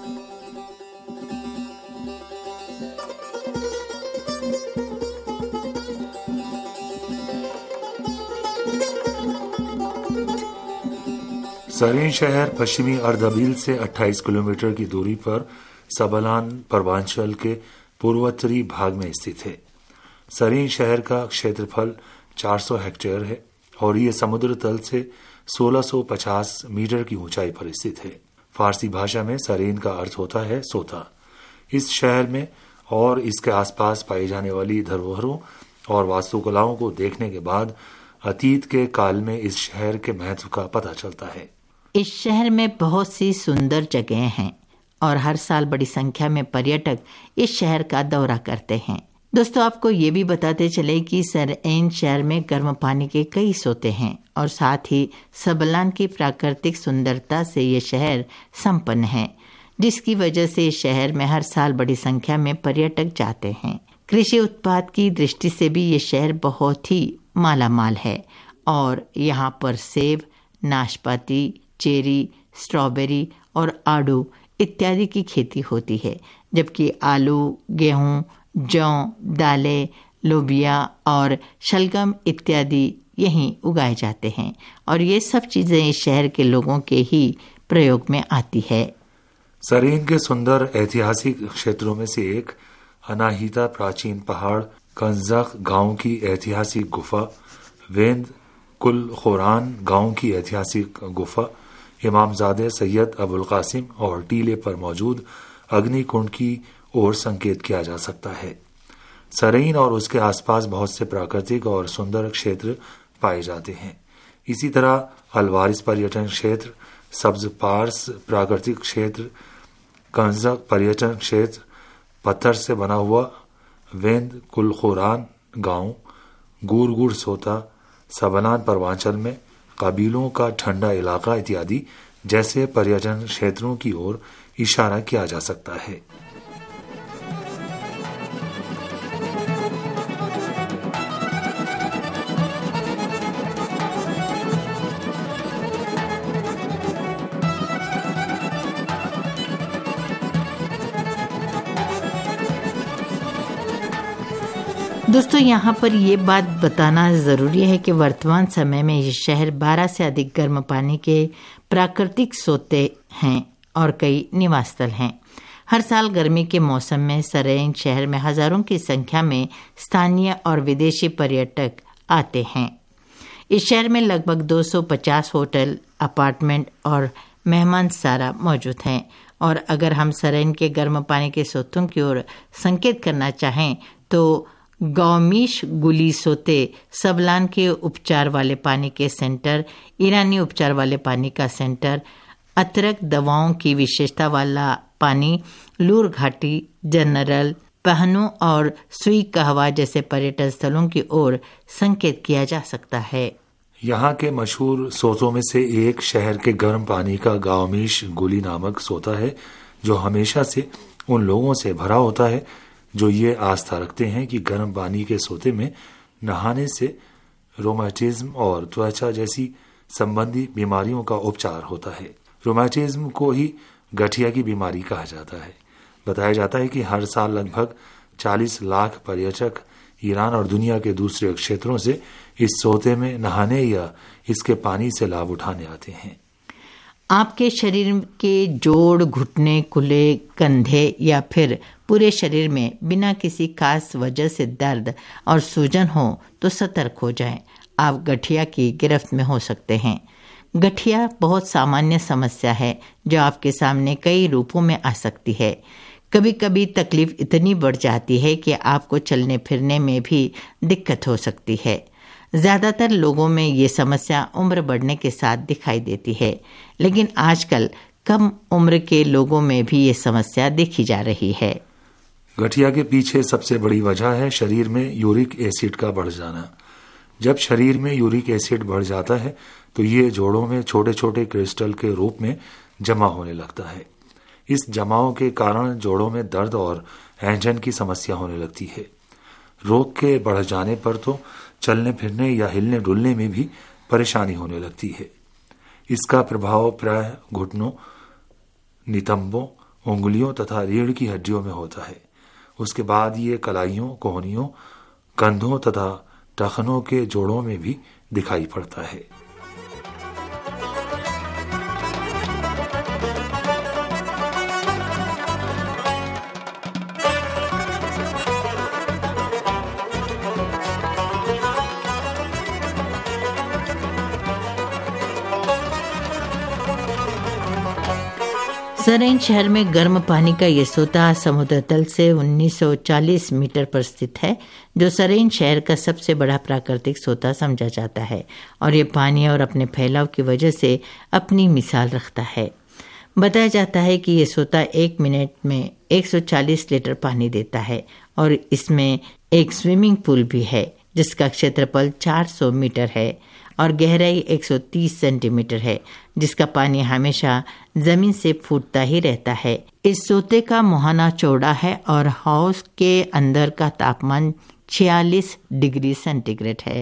F: सरीन शहर पश्चिमी अर्दबिल से 28 किलोमीटर की दूरी पर सबलान पूर्वांचल के पूर्वोत्तरी भाग में स्थित है। सरीन शहर का क्षेत्रफल 400 हेक्टेयर है और ये समुद्र तल से 1650 मीटर की ऊंचाई पर स्थित है। फारसी भाषा में सरीन का अर्थ होता है सोता। इस शहर में और इसके आसपास पाई जाने वाली धरोहरों और वास्तुकलाओं को देखने के बाद अतीत के काल में इस शहर के महत्व का पता चलता है।
E: इस शहर में बहुत सी सुंदर जगहें हैं और हर साल बड़ी संख्या में पर्यटक इस शहर का दौरा करते हैं। दोस्तों, आपको ये भी बताते चले कि सरईन शहर में गर्म पानी के कई सोते हैं और साथ ही सबलान की प्राकृतिक सुंदरता से ये शहर संपन्न है, जिसकी वजह से इस शहर में हर साल बड़ी संख्या में पर्यटक जाते हैं। कृषि उत्पाद की दृष्टि से भी ये शहर बहुत ही मालामाल है और यहाँ पर सेब, नाशपाती, चेरी, स्ट्रॉबेरी और आड़ू इत्यादि की खेती होती है, जबकि आलू, गेहूं, जौ, दालें, लोबिया और शलगम इत्यादि यहीं उगाए जाते हैं और ये सब चीजें इस शहर के लोगों के ही प्रयोग में आती है।
F: सरीन के सुंदर ऐतिहासिक क्षेत्रों में से एक अनाहिता प्राचीन पहाड़, कंजक गांव की ऐतिहासिक गुफा, वेंद कुल खुरान गांव की ऐतिहासिक गुफा, इमामजादे सैयद अबुल कासिम और टीले पर मौजूद अग्नि कुंड की ओर संकेत किया जा सकता है। सरीन और उसके आसपास बहुत से प्राकृतिक और सुंदर क्षेत्र पाए जाते हैं। इसी तरह अलवारिस पर्यटन क्षेत्र, सब्ज पार्स प्राकृतिक क्षेत्र, कंजक पर्यटन क्षेत्र, पत्थर से बना हुआ वेंद कुल खुरान गांव, गुरगुड़ सोता, सबलान पूर्वांचल में कबीलों का ठंडा इलाका इत्यादि जैसे पर्यटन क्षेत्रों की ओर इशारा किया जा सकता है।
E: दोस्तों, यहाँ पर ये बात बताना ज़रूरी है कि वर्तमान समय में ये शहर 12 से अधिक गर्म पानी के प्राकृतिक सोते हैं और कई निवास स्थल हैं। हर साल गर्मी के मौसम में सरईन शहर में हजारों की संख्या में स्थानीय और विदेशी पर्यटक आते हैं। इस शहर में लगभग 250 होटल, अपार्टमेंट और मेहमान सारा मौजूद हैं और अगर हम सरईन के गर्म पानी के सोतों की ओर संकेत करना चाहें तो गौमीश गुली सोते, सबलान के उपचार वाले पानी के सेंटर, ईरानी उपचार वाले पानी का सेंटर, अतरक दवाओं की विशेषता वाला पानी, लूर घाटी, जनरल, पहनू और सुई कहवा जैसे पर्यटन स्थलों की ओर संकेत किया जा सकता है।
F: यहाँ के मशहूर सोतों में से एक शहर के गर्म पानी का गावमीश गुली नामक सोता है, जो हमेशा से उन लोगों से भरा होता है जो ये आस्था रखते हैं कि गर्म पानी के सोते में नहाने से रोमाटिज्म और त्वचा जैसी संबंधी बीमारियों का उपचार होता है। रोमाटिज्म को ही गठिया की बीमारी कहा जाता है। बताया जाता है कि हर साल लगभग 40 लाख पर्यटक ईरान और दुनिया के दूसरे क्षेत्रों से इस सोते में नहाने या इसके पानी से लाभ उठाने आते हैं।
E: आपके शरीर के जोड़, घुटने, कुल्हे, कंधे या फिर पूरे शरीर में बिना किसी खास वजह से दर्द और सूजन हो तो सतर्क हो जाएं। आप गठिया की गिरफ्त में हो सकते हैं। गठिया बहुत सामान्य समस्या है जो आपके सामने कई रूपों में आ सकती है। कभी कभी तकलीफ इतनी बढ़ जाती है कि आपको चलने फिरने में भी दिक्कत हो सकती है। ज्यादातर लोगों में ये समस्या उम्र बढ़ने के साथ दिखाई देती है, लेकिन आजकल कम उम्र के लोगों में भी ये समस्या देखी जा रही है।
F: गठिया के पीछे सबसे बड़ी वजह है शरीर में यूरिक एसिड का बढ़ जाना। जब शरीर में यूरिक एसिड बढ़ जाता है तो ये जोड़ों में छोटे छोटे क्रिस्टल के रूप में जमा होने लगता है। इस जमाव के कारण जोड़ों में दर्द और ऐंठन की समस्या होने लगती है। रोग के बढ़ जाने पर तो चलने फिरने या हिलने डुलने में भी परेशानी होने लगती है। इसका प्रभाव प्राय घुटनों, नितंबों, उंगलियों तथा रीढ़ की हड्डियों में होता है। उसके बाद ये कलाइयों, कोहनियों, कंधों तथा टखनों के जोड़ों में भी दिखाई पड़ता है।
E: सरेन शहर में गर्म पानी का ये सोता समुद्र तल से 1940 मीटर पर स्थित है, जो सरेन शहर का सबसे बड़ा प्राकृतिक सोता समझा जाता है और ये पानी और अपने फैलाव की वजह से अपनी मिसाल रखता है। बताया जाता है कि ये सोता 1 मिनट में 140 लीटर पानी देता है और इसमें एक स्विमिंग पूल भी है जिसका क्षेत्रफल 400 मीटर है और गहराई 130 सेंटीमीटर है, जिसका पानी हमेशा जमीन से फूटता ही रहता है। इस सोते का मुहाना चौड़ा है और हाउस के अंदर का तापमान 46 डिग्री सेंटीग्रेड है।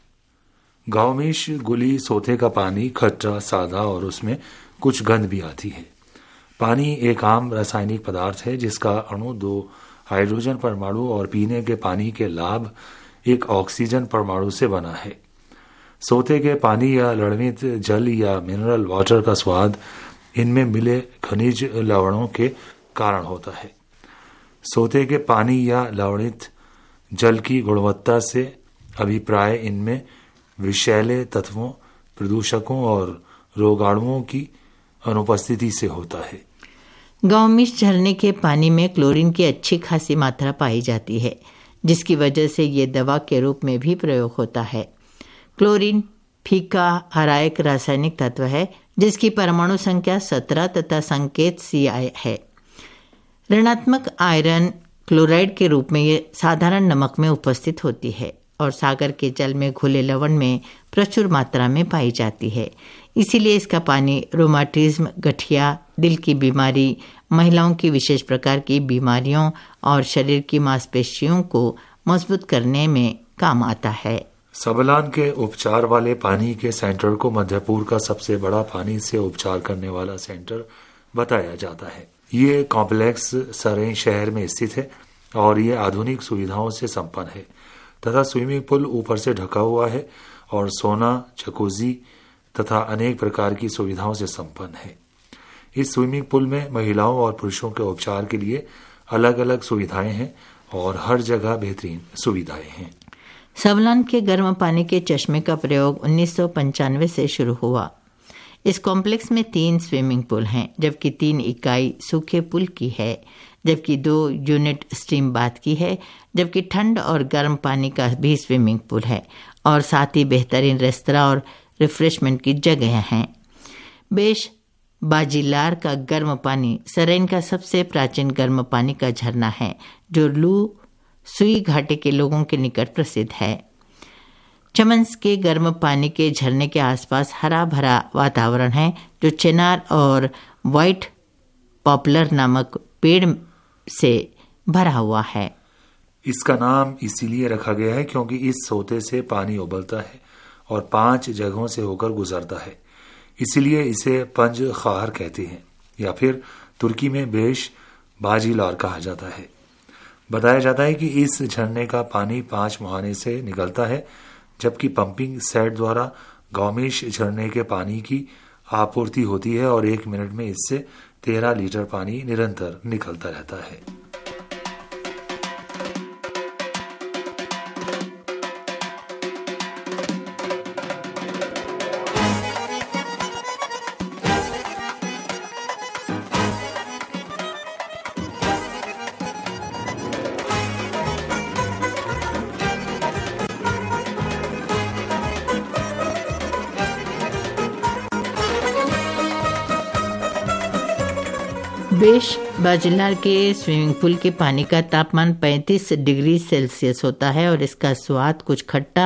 F: गाँवमेश गुली सोते का पानी खट्टा, सादा और उसमें कुछ गंध भी आती है। पानी एक आम रासायनिक पदार्थ है जिसका अणु 2 हाइड्रोजन परमाणु और पीने के पानी के लाभ एक ऑक्सीजन परमाणु से बना है। सोते के पानी या लवणित जल या मिनरल वाटर का स्वाद इनमें मिले खनिज लवणों के कारण होता है। सोते के पानी या लवणित जल की गुणवत्ता से अभिप्राय इनमें विषैले तत्वों, प्रदूषकों और रोगाणुओं की अनुपस्थिति से होता है।
E: गाँवमेश झरने के पानी में क्लोरीन की अच्छी खासी मात्रा पाई जाती है, जिसकी वजह से ये दवा के रूप में भी प्रयोग होता है। क्लोरीन फीका हरा एक रासायनिक तत्व है जिसकी परमाणु संख्या 17 तथा संकेत Ci है। ऋणात्मक आयरन क्लोराइड के रूप में ये साधारण नमक में उपस्थित होती है और सागर के जल में घुले लवण में प्रचुर मात्रा में पाई जाती है। इसीलिए इसका पानी रोमाटिज्म, गठिया, दिल की बीमारी, महिलाओं की विशेष प्रकार की बीमारियों और शरीर की मांसपेशियों को मजबूत करने में काम आता है।
F: सबलान के उपचार वाले पानी के सेंटर को मध्यपुर का सबसे बड़ा पानी से उपचार करने वाला सेंटर बताया जाता है। ये कॉम्प्लेक्स सरेन शहर में स्थित है और ये आधुनिक सुविधाओं से संपन्न है तथा स्विमिंग पूल ऊपर से ढका हुआ है और सोना, जकूजी तथा अनेक प्रकार की सुविधाओं से संपन्न है। इस स्विमिंग पूल में महिलाओं और पुरुषों के उपचार के लिए अलग अलग सुविधाएं हैं और हर जगह बेहतरीन सुविधाएं हैं।
E: सबलान के गर्म पानी के चश्मे का प्रयोग 1995 से शुरू हुआ। इस कॉम्प्लेक्स में 3 स्विमिंग पूल हैं, जबकि 3 इकाई सूखे पुल की है, जबकि 2 यूनिट स्टीम बाथ की है, जबकि ठंड और गर्म पानी का भी स्विमिंग पूल है और साथ ही बेहतरीन रेस्तरां और रिफ्रेशमेंट की जगह हैं। बेश बाजीलार का गर्म पानी सरेन का सबसे प्राचीन गर्म पानी का झरना है, जो लू सुई घाटी के लोगों के निकट प्रसिद्ध है। चमन्स के गर्म पानी के झरने के आसपास हरा भरा वातावरण है, जो चिनार और व्हाइट पॉपुलर नामक पेड़ से भरा हुआ है।
F: इसका नाम इसीलिए रखा गया है क्योंकि इस सोते से पानी उबलता है और 5 जगहों से होकर गुजरता है, इसीलिए इसे पंज खार कहते हैं या फिर तुर्की में बेश बाजीलार कहा जाता है। बताया जाता है कि इस झरने का पानी 5 मुहाने से निकलता है, जबकि पंपिंग सेट द्वारा गाँवमेश झरने के पानी की आपूर्ति होती है और 1 मिनट में इससे 13 लीटर पानी निरंतर निकलता रहता है।
E: बेश बाजिलार के स्विमिंग पूल के पानी का तापमान 35 डिग्री सेल्सियस होता है और इसका स्वाद कुछ खट्टा,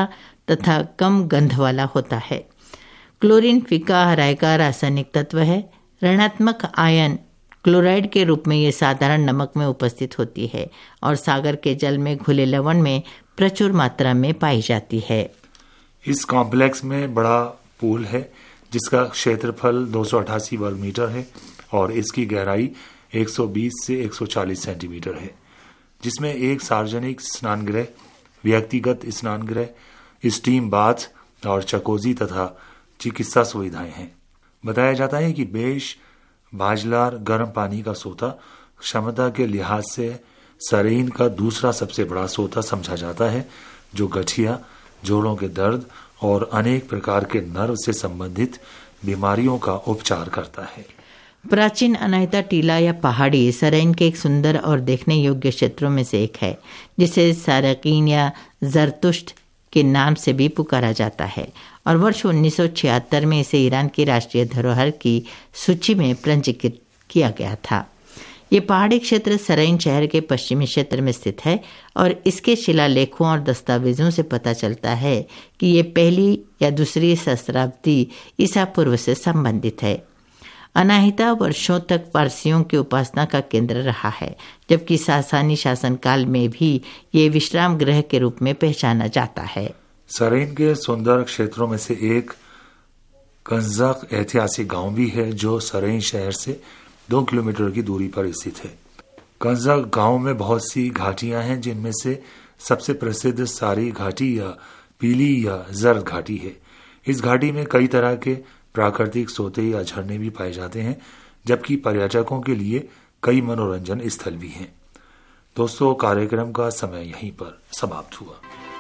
E: तथा कम गंध वाला होता है। क्लोरीन फीका हराय का रासायनिक तत्व है। ऋणात्मक आयन क्लोराइड के रूप में ये साधारण नमक में उपस्थित होती है और सागर के जल में घुले लवण में प्रचुर मात्रा में पाई जाती है।
F: इस कॉम्प्लेक्स में बड़ा पूल है जिसका क्षेत्रफल 288 वर्ग मीटर है और इसकी गहराई 120 से 140 सेंटीमीटर है, जिसमें एक सार्वजनिक स्नानगृह, व्यक्तिगत स्नानगृह, स्टीम बाथ और चकोजी तथा चिकित्सा सुविधाएं हैं। बताया जाता है कि बेश बाजलार गर्म पानी का सोता क्षमता के लिहाज से सरेइन का दूसरा सबसे बड़ा सोता समझा जाता है, जो गठिया, जोड़ों के दर्द और अनेक प्रकार के नर्व से संबंधित बीमारियों का उपचार करता है।
E: प्राचीन अनाहिता टीला या पहाड़ी सरेइन के एक सुंदर और देखने योग्य क्षेत्रों में से एक है, जिसे सारकीन या जरतुश्त के नाम से भी पुकारा जाता है और वर्ष 1976 में इसे ईरान की राष्ट्रीय धरोहर की सूची में पंजीकृत किया गया था। ये पहाड़ी क्षेत्र सरेइन शहर के पश्चिमी क्षेत्र में स्थित है और इसके शिलालेखों और दस्तावेजों से पता चलता है कि ये पहली या दूसरी सहस्राब्दी ईसा पूर्व से संबंधित है। अनाहिता वर्षों तक पारसियों की उपासना का केंद्र रहा है, जबकि सासानी शासनकाल में भी ये विश्राम गृह के रूप में पहचाना जाता है।
F: सरेइन के सुंदर क्षेत्रों में से एक कंजक ऐतिहासिक गांव भी है, जो सरेइन शहर से 2 किलोमीटर की दूरी पर स्थित है। कंजक गांव में बहुत सी घाटियां हैं, जिनमें से सबसे प्रसिद्ध सारी घाटी या पीली या जर्द घाटी है। इस घाटी में कई तरह के प्राकृतिक सोते या झरने भी पाए जाते हैं, जबकि पर्यटकों के लिए कई मनोरंजन स्थल भी हैं। दोस्तों, कार्यक्रम का समय यहीं पर समाप्त हुआ।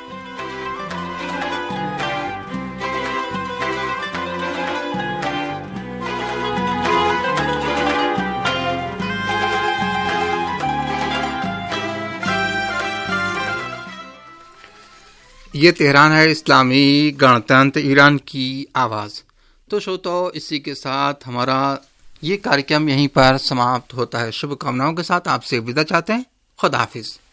D: ये तेहरान है, इस्लामी गणतंत्र ईरान की आवाज़। तो श्रोताओ, इसी के साथ हमारा ये कार्यक्रम यहीं पर समाप्त होता है। शुभकामनाओं के साथ आपसे विदा चाहते हैं। खुदा हाफिज।